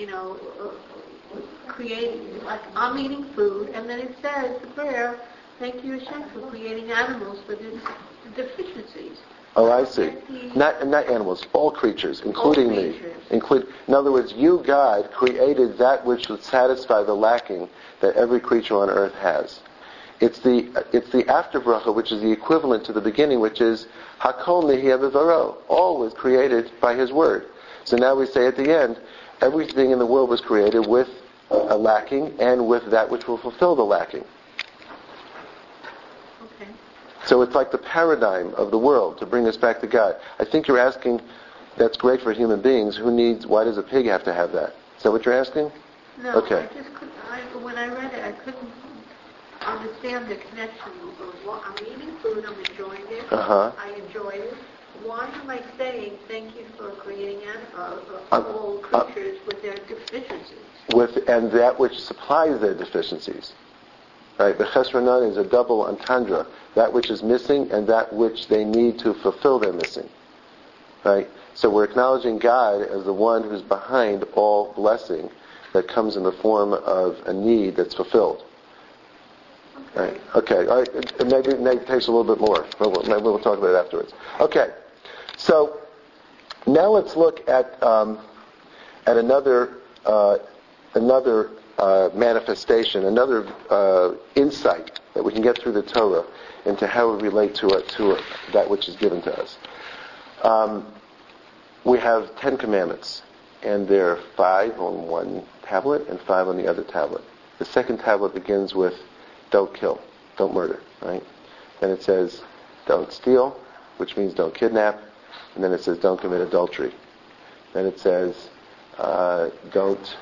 creating, like I'm eating food, and then it says, the prayer, thank you, Hashem, for creating animals with its deficiencies. Oh, I see. Not animals, all creatures, including me. In other words, you, God, created that which would satisfy the lacking that every creature on earth has. It's the after bracha, which is the equivalent to the beginning, which is Hakol Nihya B'Varo. All was created by His Word. So now we say at the end, everything in the world was created with a lacking and with that which will fulfill the lacking. Okay. So it's like the paradigm of the world to bring us back to God. I think you're asking that's great for human beings. Why does a pig have to have that? Is that what you're asking? No, Okay. I just couldn't, when I read it, I couldn't understand the connection of what I'm eating food, I'm enjoying it, I enjoy it. Why am I saying thank you for creating all creatures with their deficiencies? And that which supplies their deficiencies. Right? The chesronon is a double entendre. That which is missing and that which they need to fulfill their missing. Right? So we're acknowledging God as the one who's behind all blessing that comes in the form of a need that's fulfilled. Right? Okay. All right. Maybe it takes a little bit more. Maybe we'll talk about it afterwards. Okay. So now let's look at another manifestation, another insight that we can get through the Torah into how we relate to that which is given to us. We have 10 commandments, and there are 5 on one tablet and 5 on the other tablet. The second tablet begins with don't kill, don't murder, right? Then it says don't steal, which means don't kidnap, and then it says don't commit adultery. Then it says don't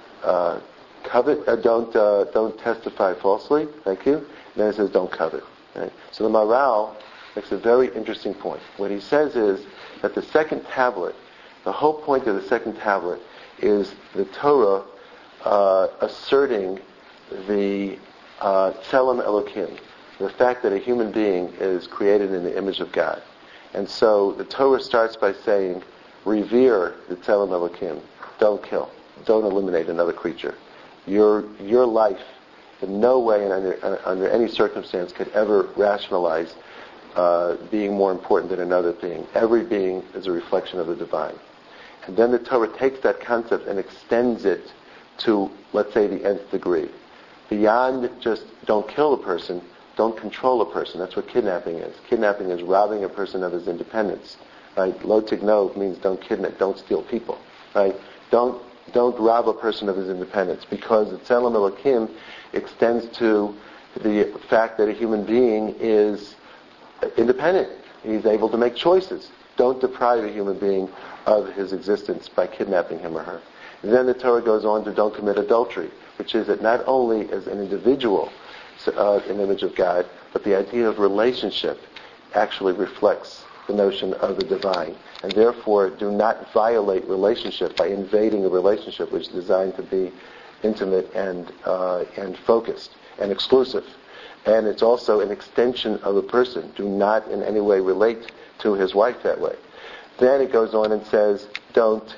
covet, don't testify falsely. Thank you. And then it says don't covet. Right? So the Maharal makes a very interesting point. What he says is that the second tablet, the whole point of the second tablet is the Torah asserting the Tselem Elokim, the fact that a human being is created in the image of God. And so the Torah starts by saying, revere the Tselem Elokim. Don't kill. Don't eliminate another creature. Your life in no way and under any circumstance could ever rationalize being more important than another being. Every being is a reflection of the divine. And then the Torah takes that concept and extends it to, let's say, the nth degree. Beyond just don't kill a person, don't control a person. That's what kidnapping is. Kidnapping is robbing a person of his independence. Right? Lo tigno means don't kidnap, don't steal people. Right? Don't rob a person of his independence, because the Tselem Elokim extends to the fact that a human being is independent. He's able to make choices. Don't deprive a human being of his existence by kidnapping him or her. And then the Torah goes on to don't commit adultery, which is that not only as an individual an image of God, but the idea of relationship actually reflects the notion of the divine. And therefore, do not violate relationship by invading a relationship which is designed to be intimate and focused and exclusive. And it's also an extension of a person. Do not in any way relate to his wife that way. Then it goes on and says, don't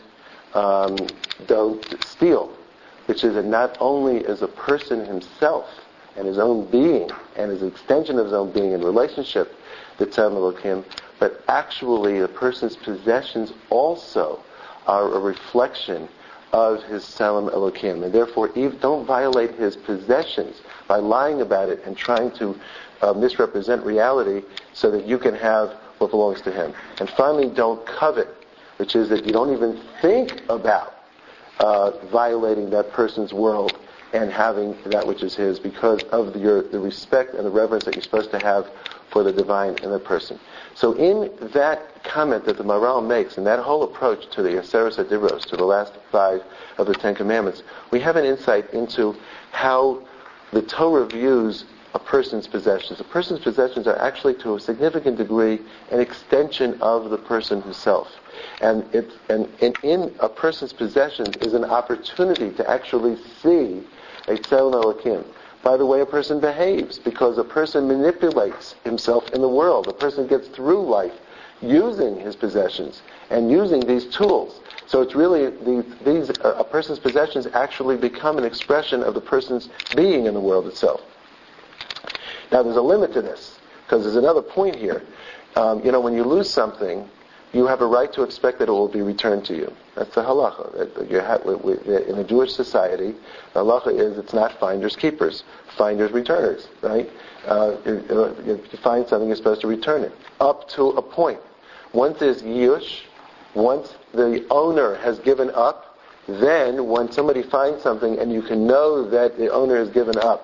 steal, which is that not only is a person himself and his own being and his extension of his own being in relationship, the Tselem Elokim, but actually the person's possessions also are a reflection of his Tselem Elokim. And therefore, don't violate his possessions by lying about it and trying to misrepresent reality so that you can have what belongs to him. And finally, don't covet, which is that you don't even think about violating that person's world and having that which is his, because of the respect and the reverence that you're supposed to have for the divine in the person. So in that comment that the Maharal makes, and that whole approach to the Aseret HaDibros, to the last 5 of the 10 Commandments, we have an insight into how the Torah views a person's possessions. A person's possessions are actually, to a significant degree, an extension of the person himself. And in a person's possessions is an opportunity to actually see a Tselem Elokim by the way a person behaves, because a person manipulates himself in the world. A person gets through life using his possessions and using these tools. So it's really a person's possessions actually become an expression of the person's being in the world itself. Now there's a limit to this, because there's another point here. When you lose something, you have a right to expect that it will be returned to you. That's the halacha. In a Jewish society, the halacha is it's not finders keepers, finders returners, right? If you find something, you're supposed to return it. Up to a point. Once there's yush, once the owner has given up, then when somebody finds something and you can know that the owner has given up,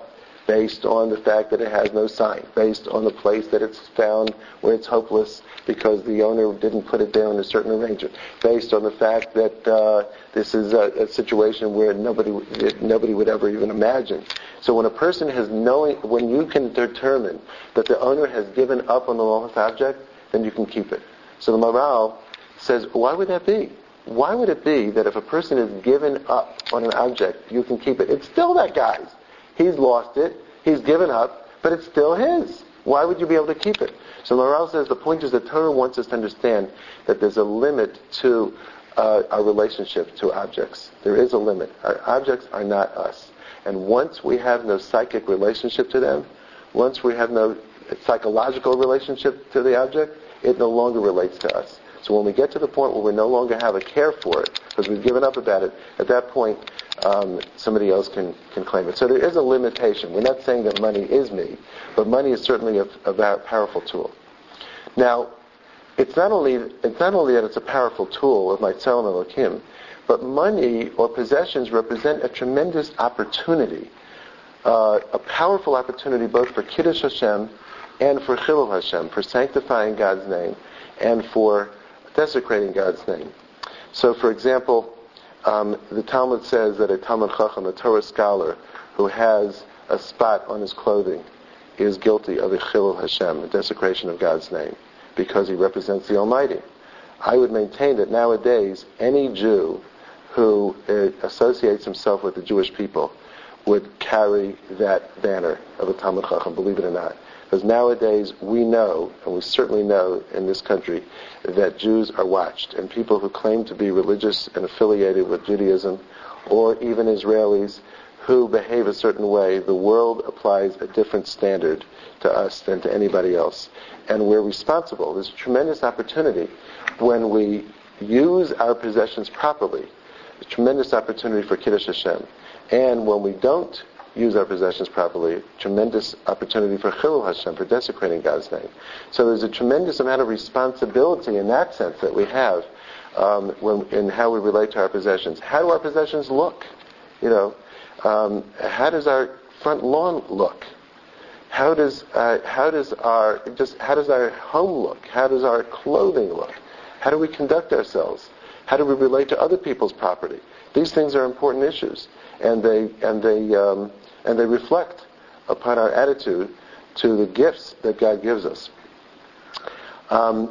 based on the fact that it has no sign, based on the place that it's found where it's hopeless because the owner didn't put it there in a certain arrangement, based on the fact that this is a situation where nobody would ever even imagine. So when a person when you can determine that the owner has given up on the lost object, then you can keep it. So the Maharal says, why would that be? Why would it be that if a person has given up on an object, you can keep it? It's still that guy's. He's lost it, he's given up, but it's still his. Why would you be able to keep it? So Maharal says the point is that Torah wants us to understand that there's a limit to our relationship to objects. There is a limit. Our objects are not us. And once we have no psychic relationship to them, once we have no psychological relationship to the object, it no longer relates to us. So when we get to the point where we no longer have a care for it, because we've given up about it, at that point, somebody else can claim it. So there is a limitation. We're not saying that money is me, but money is certainly a very powerful tool. Now, it's not only that it's a powerful tool of Maitzelem Elokim, but money or possessions represent a tremendous opportunity, a powerful opportunity both for Kiddush Hashem and for Chilul Hashem, for sanctifying God's name and for desecrating God's name. So, for example, the Talmud says that a Talmud Chacham, a Torah scholar, who has a spot on his clothing is guilty of a Chilul Hashem, a desecration of God's name, because he represents the Almighty. I would maintain that nowadays any Jew who associates himself with the Jewish people would carry that banner of a Talmud Chacham, believe it or not. Because nowadays we know, and we certainly know in this country, that Jews are watched. And people who claim to be religious and affiliated with Judaism, or even Israelis who behave a certain way, the world applies a different standard to us than to anybody else. And we're responsible. There's a tremendous opportunity when we use our possessions properly, a tremendous opportunity for Kiddush Hashem. And when we don't use our possessions properly, tremendous opportunity for Chilul Hashem, for desecrating God's name. So there's a tremendous amount of responsibility in that sense that we have in how we relate to our possessions. How do our possessions look? How does our front lawn look? How does our home look? How does our clothing look? How do we conduct ourselves? How do we relate to other people's property? These things are important issues, and they reflect upon our attitude to the gifts that God gives us. A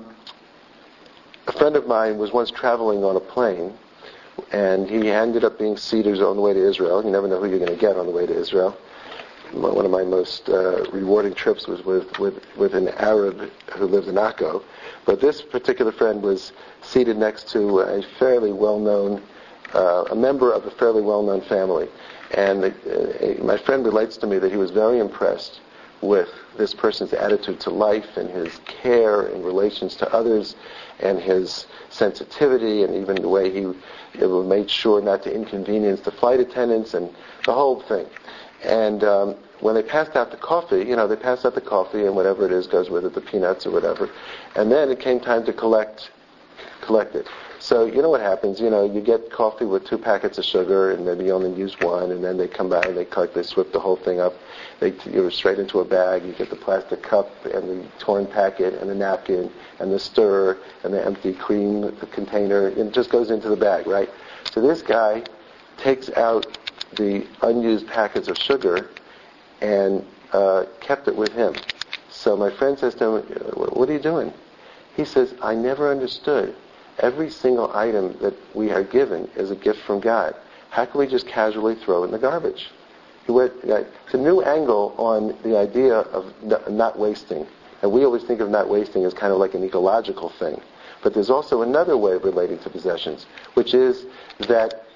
friend of mine was once traveling on a plane, and he ended up being seated on the way to Israel. You never know who you're going to get on the way to Israel. One of my most rewarding trips was with an Arab who lives in Akko. But this particular friend was seated next to a fairly well-known, a member of a fairly well-known family. And my friend relates to me that he was very impressed with this person's attitude to life and his care in relations to others and his sensitivity and even the way he made sure not to inconvenience the flight attendants and the whole thing. And when they passed out the coffee, they passed out the coffee and whatever it is goes with it, the peanuts or whatever. And then it came time to collect it. So you know what happens, you get coffee with 2 packets of sugar and maybe you only use 1, and then they come by and they sweep the whole thing up. You're straight into a bag, you get the plastic cup and the torn packet and the napkin and the stir and the empty cream container, and it just goes into the bag, right? So this guy takes out the unused packets of sugar and kept it with him. So my friend says to him, "What are you doing?" He says, "I never understood. Every single item that we are given is a gift from God. How can we just casually throw it in the garbage?" It's a new angle on the idea of not wasting. And we always think of not wasting as kind of like an ecological thing. But there's also another way of relating to possessions, which is that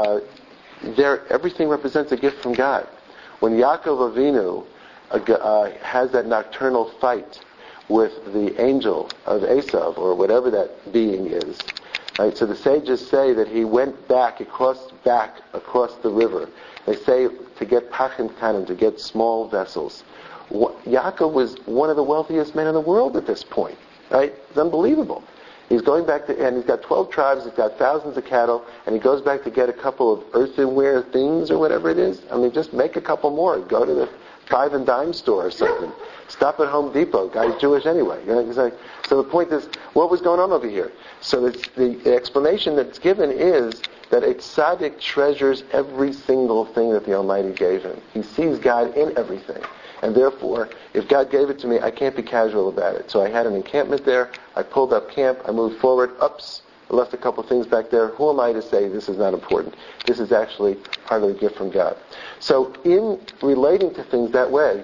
everything represents a gift from God. When Yaakov Avinu has that nocturnal fight with the angel of Esav, or whatever that being is, right? So the sages say that he went back across the river. They say to get pachim kanim, to get small vessels. Yaakov was one of the wealthiest men in the world at this point, right? It's unbelievable. He's going back and he's got 12 tribes, he's got thousands of cattle, and he goes back to get a couple of earthenware things or whatever it is. I mean, just make a couple more. Go to five and dime store or something. Stop at Home Depot. Guy's Jewish anyway. So the point is, what was going on over here? So the explanation that's given is that a tzaddik treasures every single thing that the Almighty gave him. He sees God in everything. And therefore, if God gave it to me, I can't be casual about it. So I had an encampment there. I pulled up camp. I moved forward. Oops. I left a couple things back there. Who am I to say this is not important? This is actually part of the gift from God. So in relating to things that way,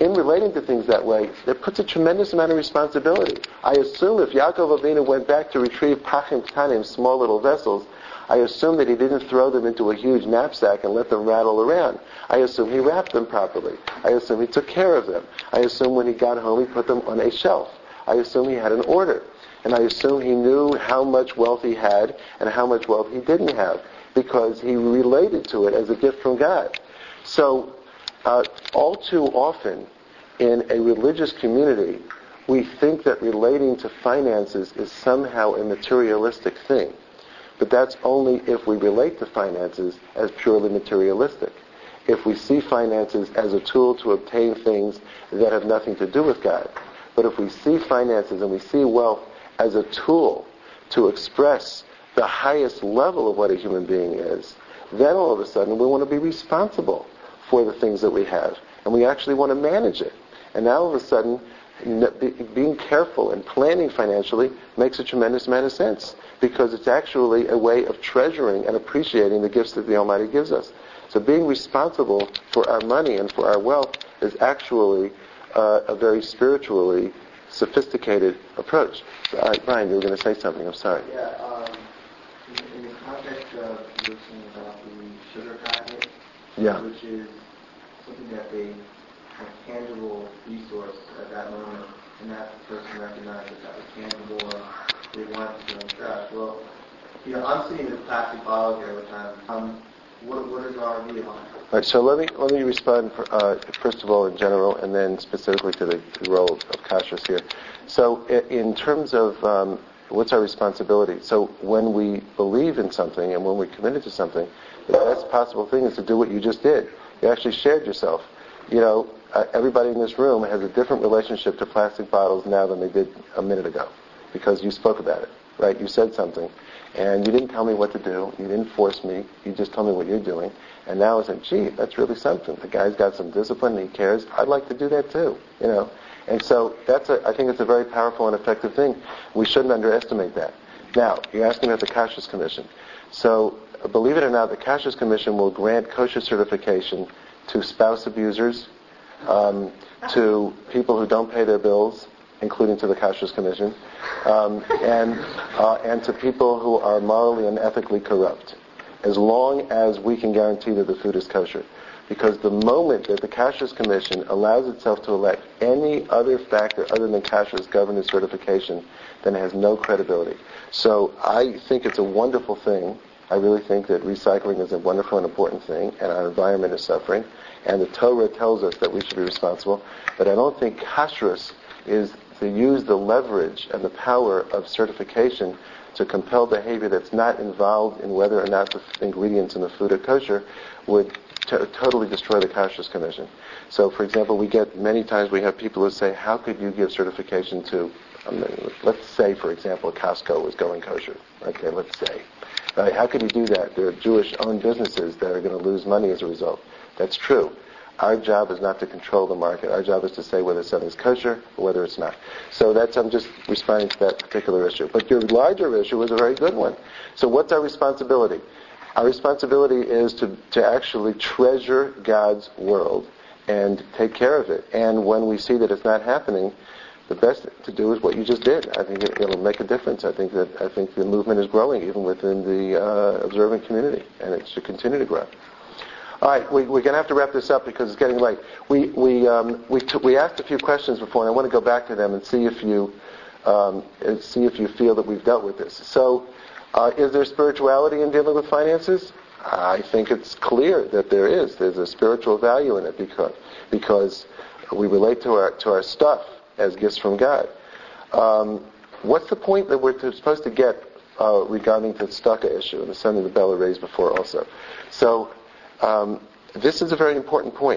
it puts a tremendous amount of responsibility. I assume if Yaakov Avinu went back to retrieve pachim ktanim, small little vessels, I assume that he didn't throw them into a huge knapsack and let them rattle around. I assume he wrapped them properly. I assume he took care of them. I assume when he got home he put them on a shelf. I assume he had an order. And I assume he knew how much wealth he had and how much wealth he didn't have, because he related to it as a gift from God. So, all too often, in a religious community, we think that relating to finances is somehow a materialistic thing. But that's only if we relate to finances as purely materialistic. If we see finances as a tool to obtain things that have nothing to do with God. But if we see finances and we see wealth as a tool to express the highest level of what a human being is, then all of a sudden we want to be responsible for the things that we have. And we actually want to manage it. And now all of a sudden, being careful and planning financially makes a tremendous amount of sense, because it's actually a way of treasuring and appreciating the gifts that the Almighty gives us. So being responsible for our money and for our wealth is actually a very spiritually sophisticated approach. So, Brian, you were going to say something. I'm sorry. Yeah, in the context of you were saying about the sugar packet, which is something that they have tangible resource at that moment, and that person recognizes that was tangible and they want to trash. Well, I'm seeing this plastic bottle here, which what is our view on it? All right, so let me respond first of all in general, and then specifically to the role of kashrus here. So in terms of what's our responsibility? So when we believe in something and when we're committed to something, the best possible thing is to do what you just did. You actually shared yourself. Everybody in this room has a different relationship to plastic bottles now than they did a minute ago, because you spoke about it, right? You said something, and you didn't tell me what to do. You didn't force me. You just told me what you're doing. And now I said, gee, that's really something. The guy's got some discipline and he cares. I'd like to do that too, And so I think it's a very powerful and effective thing. We shouldn't underestimate that. Now, you're asking about the Kashrus Commission. So, believe it or not, the Kashrus Commission will grant kosher certification to spouse abusers, to people who don't pay their bills, including to the Kashrus Commission, and to people who are morally and ethically corrupt, as long as we can guarantee that the food is kosher. Because the moment that the Kashrus Commission allows itself to elect any other factor other than kashrus governance certification, then it has no credibility. So I think it's a wonderful thing. I really think that recycling is a wonderful and important thing, and our environment is suffering. And the Torah tells us that we should be responsible. But I don't think kashrus is to use the leverage and the power of certification to compel behavior that's not involved in whether or not the ingredients in the food are kosher would totally destroy the Kashrus Commission. So, for example, many times we have people who say, how could you give certification to, let's say, for example, Costco is going kosher. Okay, let's say. How could you do that? There are Jewish-owned businesses that are going to lose money as a result. That's true. Our job is not to control the market. Our job is to say whether something's kosher or whether it's not. So I'm just responding to that particular issue. But your larger issue is a very good one. So what's our responsibility? Our responsibility is to actually treasure God's world and take care of it. And when we see that it's not happening, the best to do is what you just did. I think it'll make a difference. I think the movement is growing even within the observant community, and it should continue to grow. All right, we're going to have to wrap this up because it's getting late. We asked a few questions before, and I want to go back to them and see if you feel that we've dealt with this. So, is there spirituality in dealing with finances? I think it's clear that there is. There's a spiritual value in it because we relate to our stuff as gifts from God. What's the point that we're supposed to get regarding the tzedakah issue, and the something that Bella raised before also? So, this is a very important point.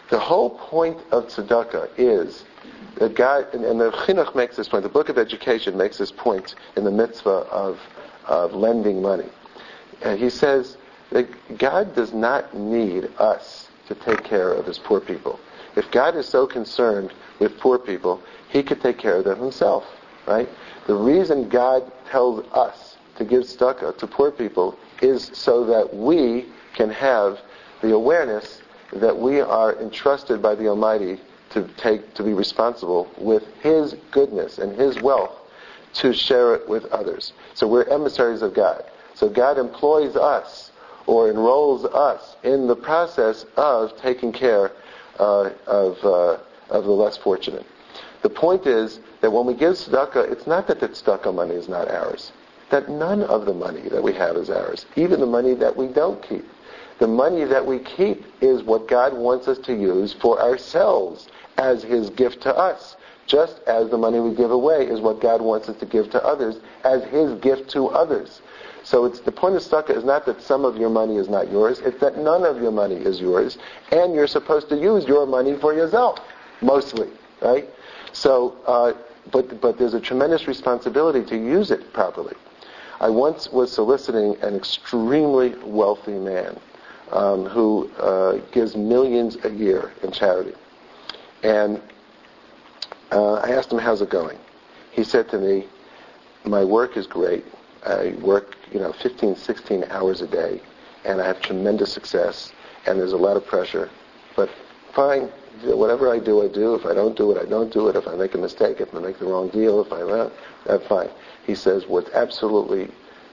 The whole point of tzedakah is that God, and the Chinuch makes this point, the Book of Education makes this point in the mitzvah of lending money. And he says that God does not need us to take care of his poor people. If God is so concerned with poor people, he could take care of them himself, right? The reason God tells us to give tzedakah to poor people is so that we can have the awareness that we are entrusted by the Almighty to be responsible with his goodness and his wealth to share it with others. So we're emissaries of God. So God employs us or enrolls us in the process of taking care of the less fortunate. The point is that when we give tzedakah, it's not that the tzedakah money is not ours. That none of the money that we have is ours. Even the money that we don't keep. The money that we keep is what God wants us to use for ourselves as his gift to us. Just as the money we give away is what God wants us to give to others as his gift to others. So it's the point of tzedakah is not that some of your money is not yours, it's that none of your money is yours, and you're supposed to use your money for yourself, mostly, right? So, but there's a tremendous responsibility to use it properly. I once was soliciting an extremely wealthy man who gives millions a year in charity. And I asked him, how's it going? He said to me, my work is great. I work, 15, 16 hours a day, and I have tremendous success, and there's a lot of pressure. But fine, whatever I do, I do. If I don't do it, I don't do it. If I make a mistake, if I make the wrong deal, that's fine. He says what's absolutely,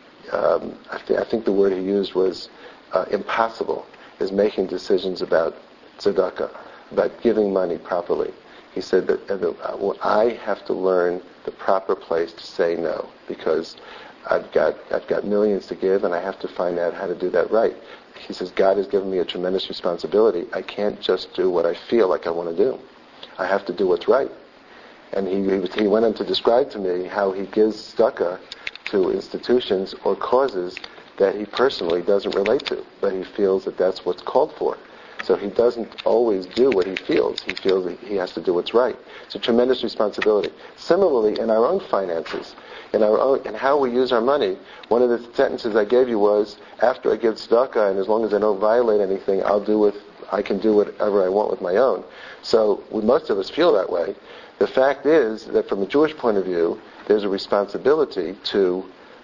I think the word he used was impossible, is making decisions about tzedakah, about giving money properly. He said that I have to learn the proper place to say no, because I've got millions to give, and I have to find out how to do that right. He says, God has given me a tremendous responsibility. I can't just do what I feel like I want to do. I have to do what's right. And he went on to describe to me how he gives tzedakah to institutions or causes that he personally doesn't relate to, but he feels that that's what's called for. So he doesn't always do what he feels. He feels that he has to do what's right. It's a tremendous responsibility. Similarly, in our own finances, in how we use our money, one of the sentences I gave you was, after I give tzedakah, and as long as I don't violate anything, I can do whatever I want with my own. So most of us feel that way. The fact is that from a Jewish point of view, there's a responsibility to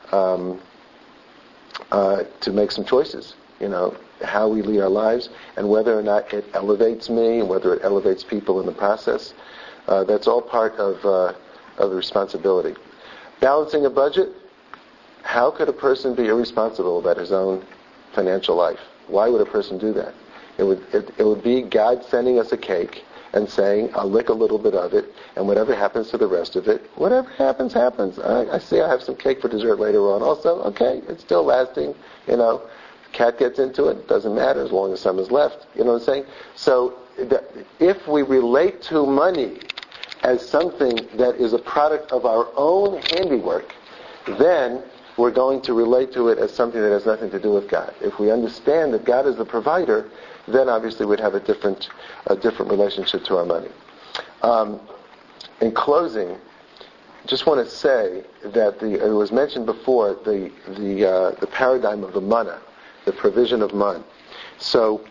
make some choices. How we lead our lives, and whether or not it elevates me, and whether it elevates people in the process. That's all part of the responsibility. Balancing a budget. How could a person be irresponsible about his own financial life? Why would a person do that? It would be God sending us a cake and saying, I'll lick a little bit of it, and whatever happens to the rest of it, whatever happens, happens. I see I have some cake for dessert later on also. Okay, it's still lasting, Cat gets into it, doesn't matter as long as some is left. You know what I'm saying? So if we relate to money as something that is a product of our own handiwork, then we're going to relate to it as something that has nothing to do with God. If we understand that God is the provider, then obviously we'd have a different relationship to our money. In closing, just want to say that it was mentioned before the paradigm of the manna, the provision of man. So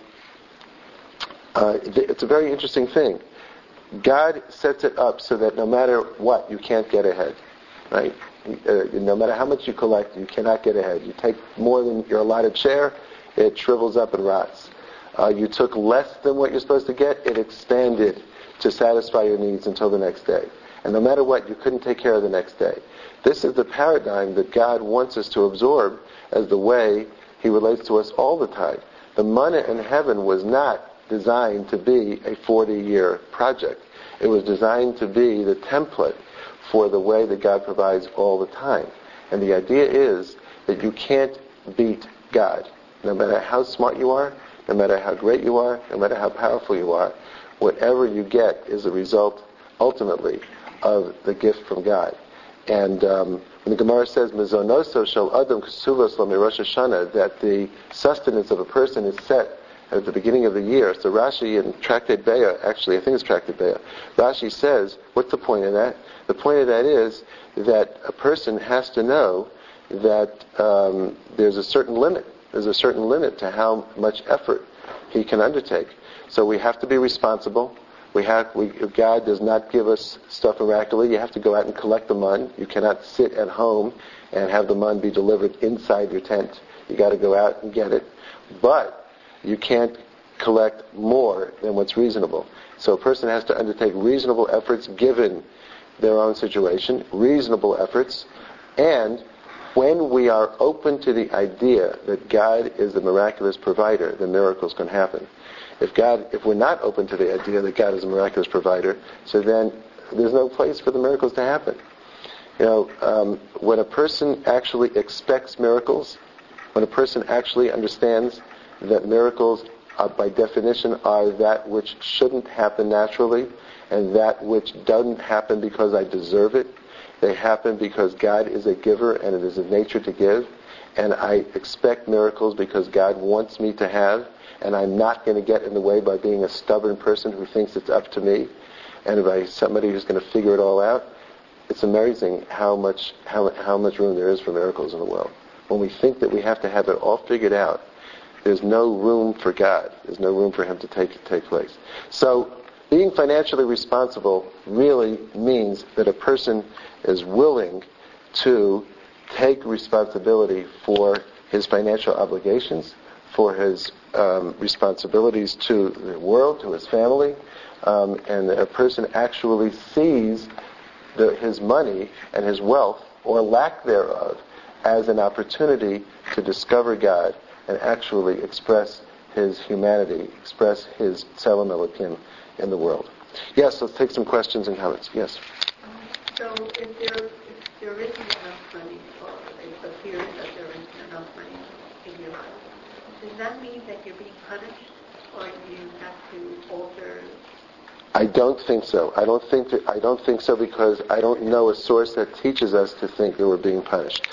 it's a very interesting thing. God sets it up so that no matter what, you can't get ahead, right? No matter how much you collect, you cannot get ahead. You take more than your allotted share, it shrivels up and rots. You took less than what you're supposed to get, it expanded to satisfy your needs until the next day. And no matter what, you couldn't take care of the next day. This is the paradigm that God wants us to absorb as the way He relates to us all the time. The manna in heaven was not designed to be a 40-year project. It was designed to be the template for the way that God provides all the time. And the idea is that you can't beat God. No matter how smart you are, no matter how great you are, no matter how powerful you are, whatever you get is a result, ultimately, of the gift from God. And when the Gemara says, Mizonoso shel adam ksuvos lo mirosh Hashanah, that the sustenance of a person is set at the beginning of the year. So Rashi in Tractate Be'ah, actually I think it's Tractate Be'ah, Rashi says, what's the point of that? The point of that is that a person has to know that there's a certain limit. There's a certain limit to how much effort he can undertake. So we have to be responsible. God does not give us stuff miraculously. You have to go out and collect the mun. You cannot sit at home and have the mun be delivered inside your tent. You got to go out and get it. But you can't collect more than what's reasonable. So a person has to undertake reasonable efforts given their own situation, reasonable efforts, and when we are open to the idea that God is the miraculous provider, then miracles can happen. If we're not open to the idea that God is a miraculous provider, so then there's no place for the miracles to happen. When a person actually expects miracles, when a person actually understands that miracles, by definition, are that which shouldn't happen naturally, and that which doesn't happen because I deserve it, they happen because God is a giver and it is a nature to give, and I expect miracles because God wants me to have, and I'm not going to get in the way by being a stubborn person who thinks it's up to me, and by somebody who's going to figure it all out. It's amazing how much room there is for miracles in the world. When we think that we have to have it all figured out, there's no room for God. There's no room for Him to take place. So being financially responsible really means that a person is willing to take responsibility for his financial obligations, for his responsibilities to the world, to his family, and that a person actually sees his money and his wealth, or lack thereof, as an opportunity to discover God and actually express his humanity, express his Tzelem Elokim in the world. Yes, let's take some questions and comments. Yes? So if there isn't enough money, or it appears that there isn't enough money in your life, does that mean that you're being punished, or do you have to alter? I don't think so. I don't think so because I don't know a source that teaches us to think that we're being punished.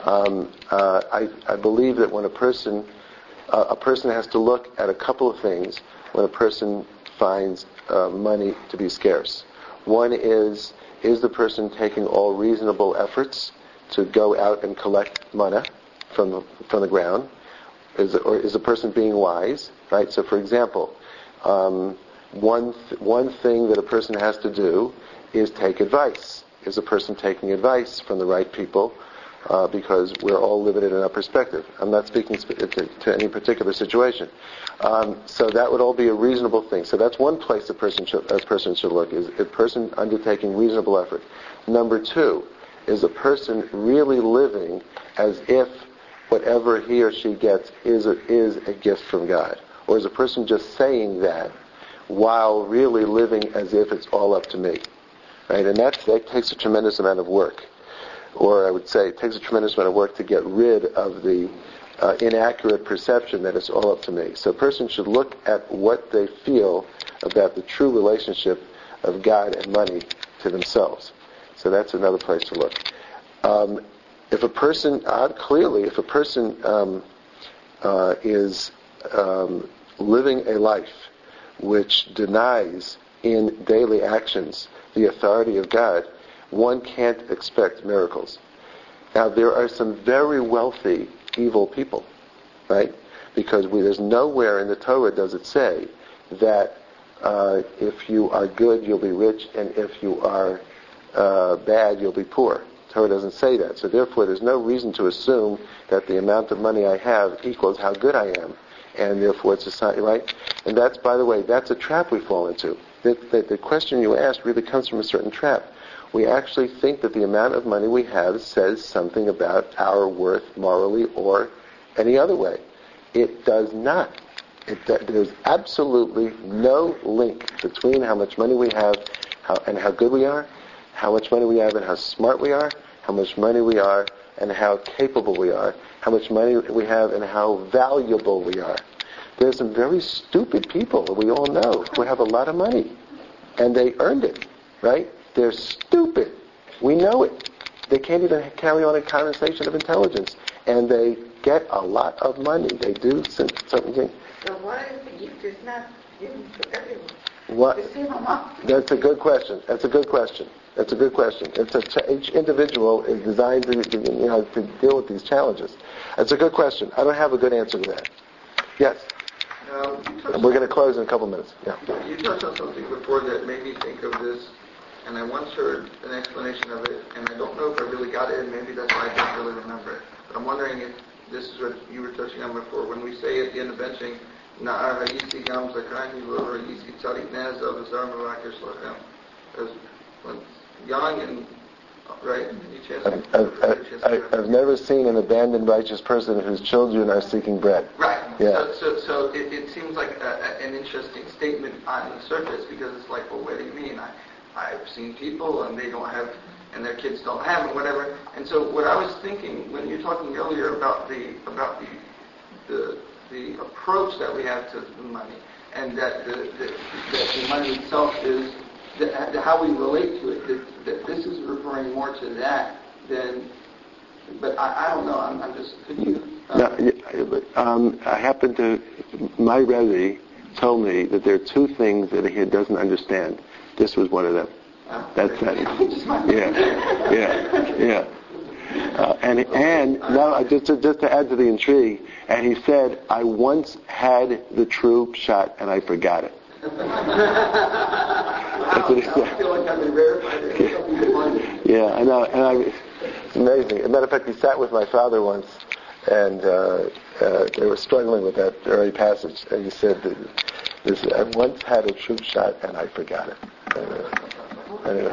I believe that when a person has to look at a couple of things when a person finds money to be scarce. One is the person taking all reasonable efforts to go out and collect manna from the ground? Is the person being wise? Right. So, for example, one thing that a person has to do is take advice. Is a person taking advice from the right people? Because we're all limited in our perspective. I'm not speaking to any particular situation. So that would all be a reasonable thing. So that's one place a person should look, is a person undertaking reasonable effort. Number two, is a person really living as if whatever he or she gets is a gift from God? Or is a person just saying that while really living as if it's all up to me? Right? And that takes a tremendous amount of work. Or I would say it takes a tremendous amount of work to get rid of the inaccurate perception that it's all up to me. So a person should look at what they feel about the true relationship of God and money to themselves. So that's another place to look. If a person is living a life which denies in daily actions the authority of God, one can't expect miracles. Now, there are some very wealthy, evil people, right? Because there's nowhere in the Torah does it say that if you are good, you'll be rich, and if you are bad, you'll be poor. The Torah doesn't say that. So therefore, there's no reason to assume that the amount of money I have equals how good I am, and therefore it's society, right? And that's, by the way, that's a trap we fall into. The question you asked really comes from a certain trap. We actually think that the amount of money we have says something about our worth morally or any other way. It does not. There's absolutely no link between how much money we have and how good we are, how much money we have and how smart we are, how much money we are and how capable we are, how much money we have and how valuable we are. There's some very stupid people that we all know who have a lot of money, and they earned it, right? They're stupid. We know it. They can't even carry on a conversation of intelligence. and they get a lot of money. They do certain things. So why is the gift is not given to everyone? What? That's a good question. Each individual is designed to deal with these challenges. That's a good question. I don't have a good answer to that. Yes. We're going to close in a couple minutes. Yeah. You touched on something before that made me think of this, and I once heard an explanation of it, and I don't know if I really got it, and maybe that's why I don't really remember it. But I'm wondering if this is what you were touching on before. When we say at the end of benching, Na'ar ha'isi gam zakani lo ha'isi tzarik ne'ezav azar merakesh lachem. As when young and right? I've never seen an abandoned righteous person whose children are seeking bread. Right. Yeah. So it seems like an interesting statement on the surface, because it's like, well, what do you mean? I've seen people and they don't have, and their kids don't have, and whatever. And so what I was thinking when you're talking earlier about the approach that we have to the money, and that the money itself is how we relate to it. That this is referring more to that than. But I don't know. I'm just. Could you? I happen to. My Rebbe told me that there are two things that he doesn't understand. This was one of them. That sentence. Yeah. And no, just to add to the intrigue, and he said, I once had the true shot and I forgot it. That's what he said. I feel like I've been verified. Yeah, I know. And it's amazing. As a matter of fact, he sat with my father once, and they were struggling with that very passage. And he said, I once had a true shot and I forgot it. Anyway.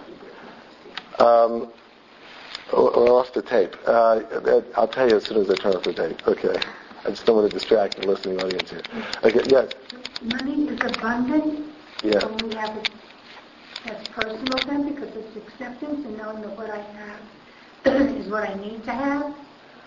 We're off the tape. I'll tell you as soon as I turn off the tape. Okay. I just don't want to distract the listening audience here. Okay, yes? Money is abundant. Yeah. When we have it as personal then, because it's acceptance and knowing that what I have is what I need to have.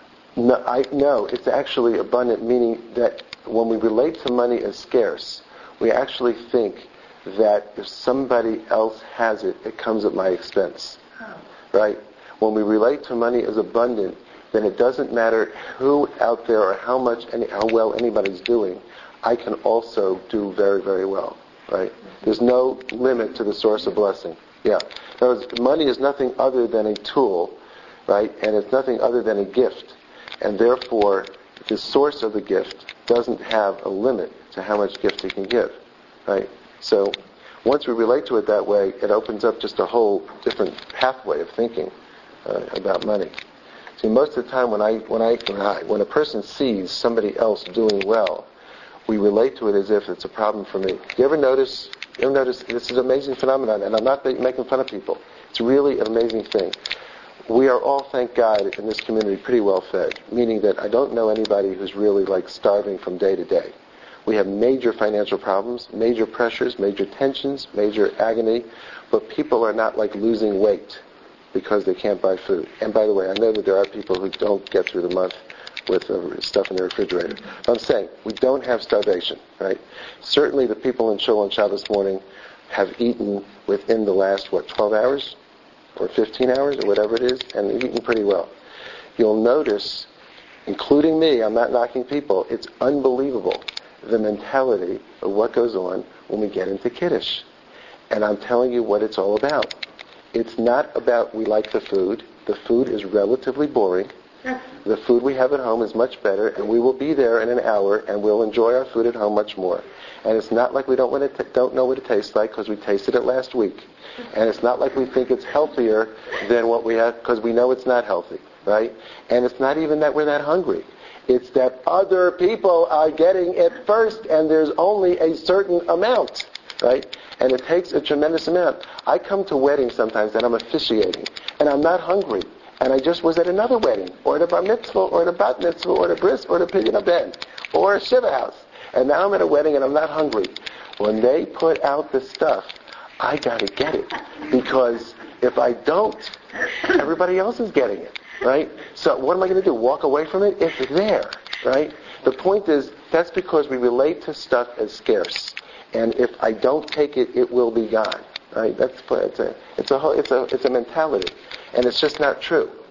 No, it's actually abundant, meaning that when we relate to money as scarce, we actually think that if somebody else has it, it comes at my expense. Oh. Right? When we relate to money as abundant, then it doesn't matter who out there or how well anybody's doing. I can also do very, very well. Right? There's no limit to the source of blessing. Yeah. In other words, money is nothing other than a tool, right? And it's nothing other than a gift. And therefore, the source of the gift doesn't have a limit to how much gift it can give. Right? So once we relate to it that way, it opens up just a whole different pathway of thinking about money. See, most of the time when a person sees somebody else doing well, we relate to it as if it's a problem for me. You ever notice this is an amazing phenomenon, and I'm not making fun of people. It's really an amazing thing. We are all, thank God, in this community pretty well fed, meaning that I don't know anybody who's really starving from day to day. We have major financial problems, major pressures, major tensions, major agony, but people are not losing weight because they can't buy food. And by the way, I know that there are people who don't get through the month with stuff in their refrigerator. But I'm saying, we don't have starvation, right? Certainly the people in Shul on Shabbos morning have eaten within the last, 12 hours? Or 15 hours, or whatever it is, and they've eaten pretty well. You'll notice, including me, I'm not knocking people, it's unbelievable, the mentality of what goes on when we get into Kiddush. And I'm telling you what it's all about. It's not about we like the food. The food is relatively boring. The food we have at home is much better, and we will be there in an hour, and we'll enjoy our food at home much more. And it's not like we don't know what it tastes like because we tasted it last week. And it's not like we think it's healthier than what we have because we know it's not healthy, right? And it's not even that we're that hungry. It's that other people are getting it first, and there's only a certain amount, right? And it takes a tremendous amount. I come to weddings sometimes, and I'm officiating, and I'm not hungry. And I just was at another wedding, or at a bar mitzvah, or at a bat mitzvah, or at a bris, or at a pidyon ben, or a shiva house. And now I'm at a wedding, and I'm not hungry. When they put out the stuff, I got to get it. Because if I don't, everybody else is getting it, right? So what am I going to do? Walk away from it? It's there, right? The point is, that's because we relate to stuff as scarce. And if I don't take it, it will be gone, right? It's a mentality. And it's just not true.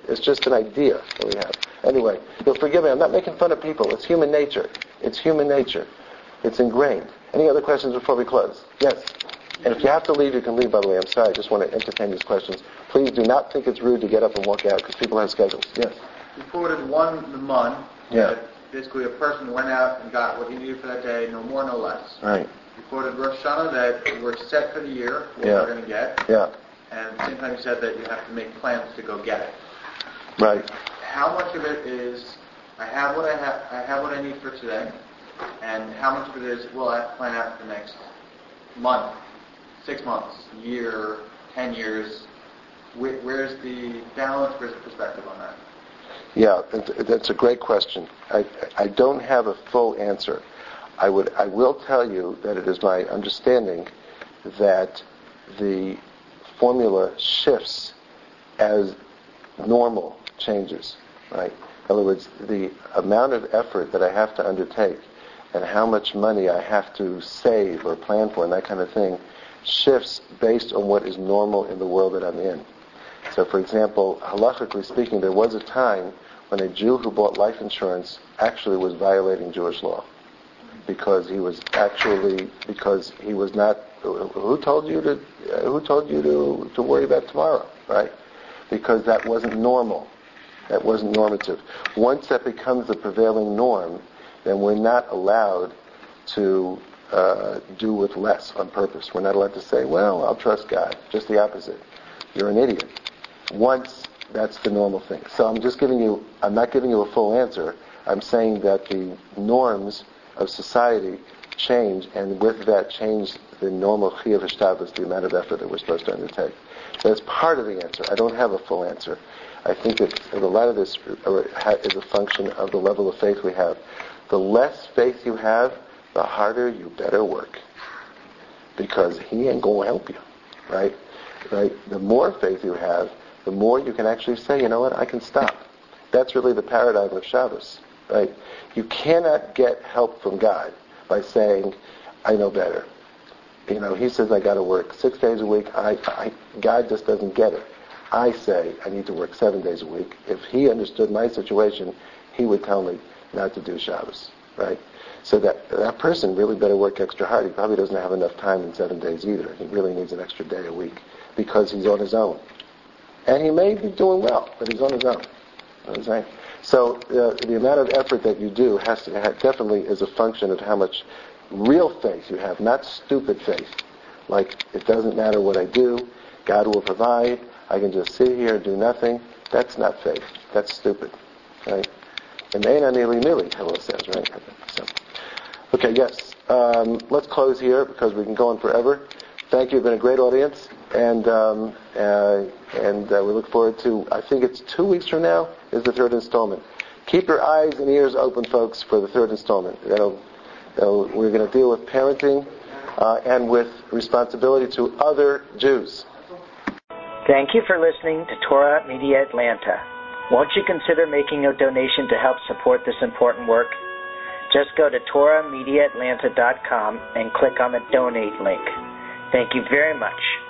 It's just an idea that we have. Anyway, you'll forgive me. I'm not making fun of people. It's human nature. It's human nature. It's ingrained. Any other questions before we close? Yes? And if you have to leave, you can leave, by the way. I'm sorry. I just want to entertain these questions. Please do not think it's rude to get up and walk out because people have schedules. Yes? You quoted one Naman. Yeah. Basically, a person went out and got what he needed for that day, no more, no less. Right. You quoted Rosh Hashanah that we're set for the year, what we're going to get. Yeah. And at the same time, you said that you have to make plans to go get it. Right. How much of it is I have what I need for today, and how much of it is I have to plan out for the next month, 6 months, year, 10 years? Where's the balance? Where's the perspective on that? Yeah, that's a great question. I don't have a full answer. I will tell you that it is my understanding that the formula shifts as normal changes, right? In other words, the amount of effort that I have to undertake and how much money I have to save or plan for and that kind of thing shifts based on what is normal in the world that I'm in. So, for example, halachically speaking, there was a time when a Jew who bought life insurance actually was violating Jewish law because he was not. Who told you to worry about tomorrow, right? Because that wasn't normal. That wasn't normative. Once that becomes the prevailing norm, then we're not allowed to do with less on purpose. We're not allowed to say, well, I'll trust God. Just the opposite. You're an idiot. Once that's the normal thing. So I'm not giving you a full answer. I'm saying that the norms of society change, and with that change the normal chiyuv hishtadlus, the amount of effort that we're supposed to undertake. So that's part of the answer. I don't have a full answer. I think that a lot of this is a function of the level of faith we have. The less faith you have, the harder you better work. Because he ain't going to help you. Right? The more faith you have, the more you can actually say, you know what, I can stop. That's really the paradigm of Shabbos. Right? You cannot get help from God by saying, I know better. He says I got to work 6 days a week. God just doesn't get it. I say I need to work 7 days a week. If he understood my situation, he would tell me not to do Shabbos, right? So that person really better work extra hard. He probably doesn't have enough time in 7 days either. He really needs an extra day a week because he's on his own. And he may be doing well, but he's on his own. You know what I'm saying? So the amount of effort that you do definitely is a function of how much real faith you have, not stupid faith. Like, it doesn't matter what I do, God will provide, I can just sit here and do nothing. That's not faith. That's stupid. Right? And Eina Nili Mili, Hillel says, right? So, okay, yes. Let's close here because we can go on forever. Thank you. You've been a great audience. And we look forward to, I think it's 2 weeks from now, is the third installment. Keep your eyes and ears open, folks, for the third installment. We're going to deal with parenting and with responsibility to other Jews. Thank you for listening to Torah Media Atlanta. Won't you consider making a donation to help support this important work? Just go to TorahMediaAtlanta.com and click on the donate link. Thank you very much.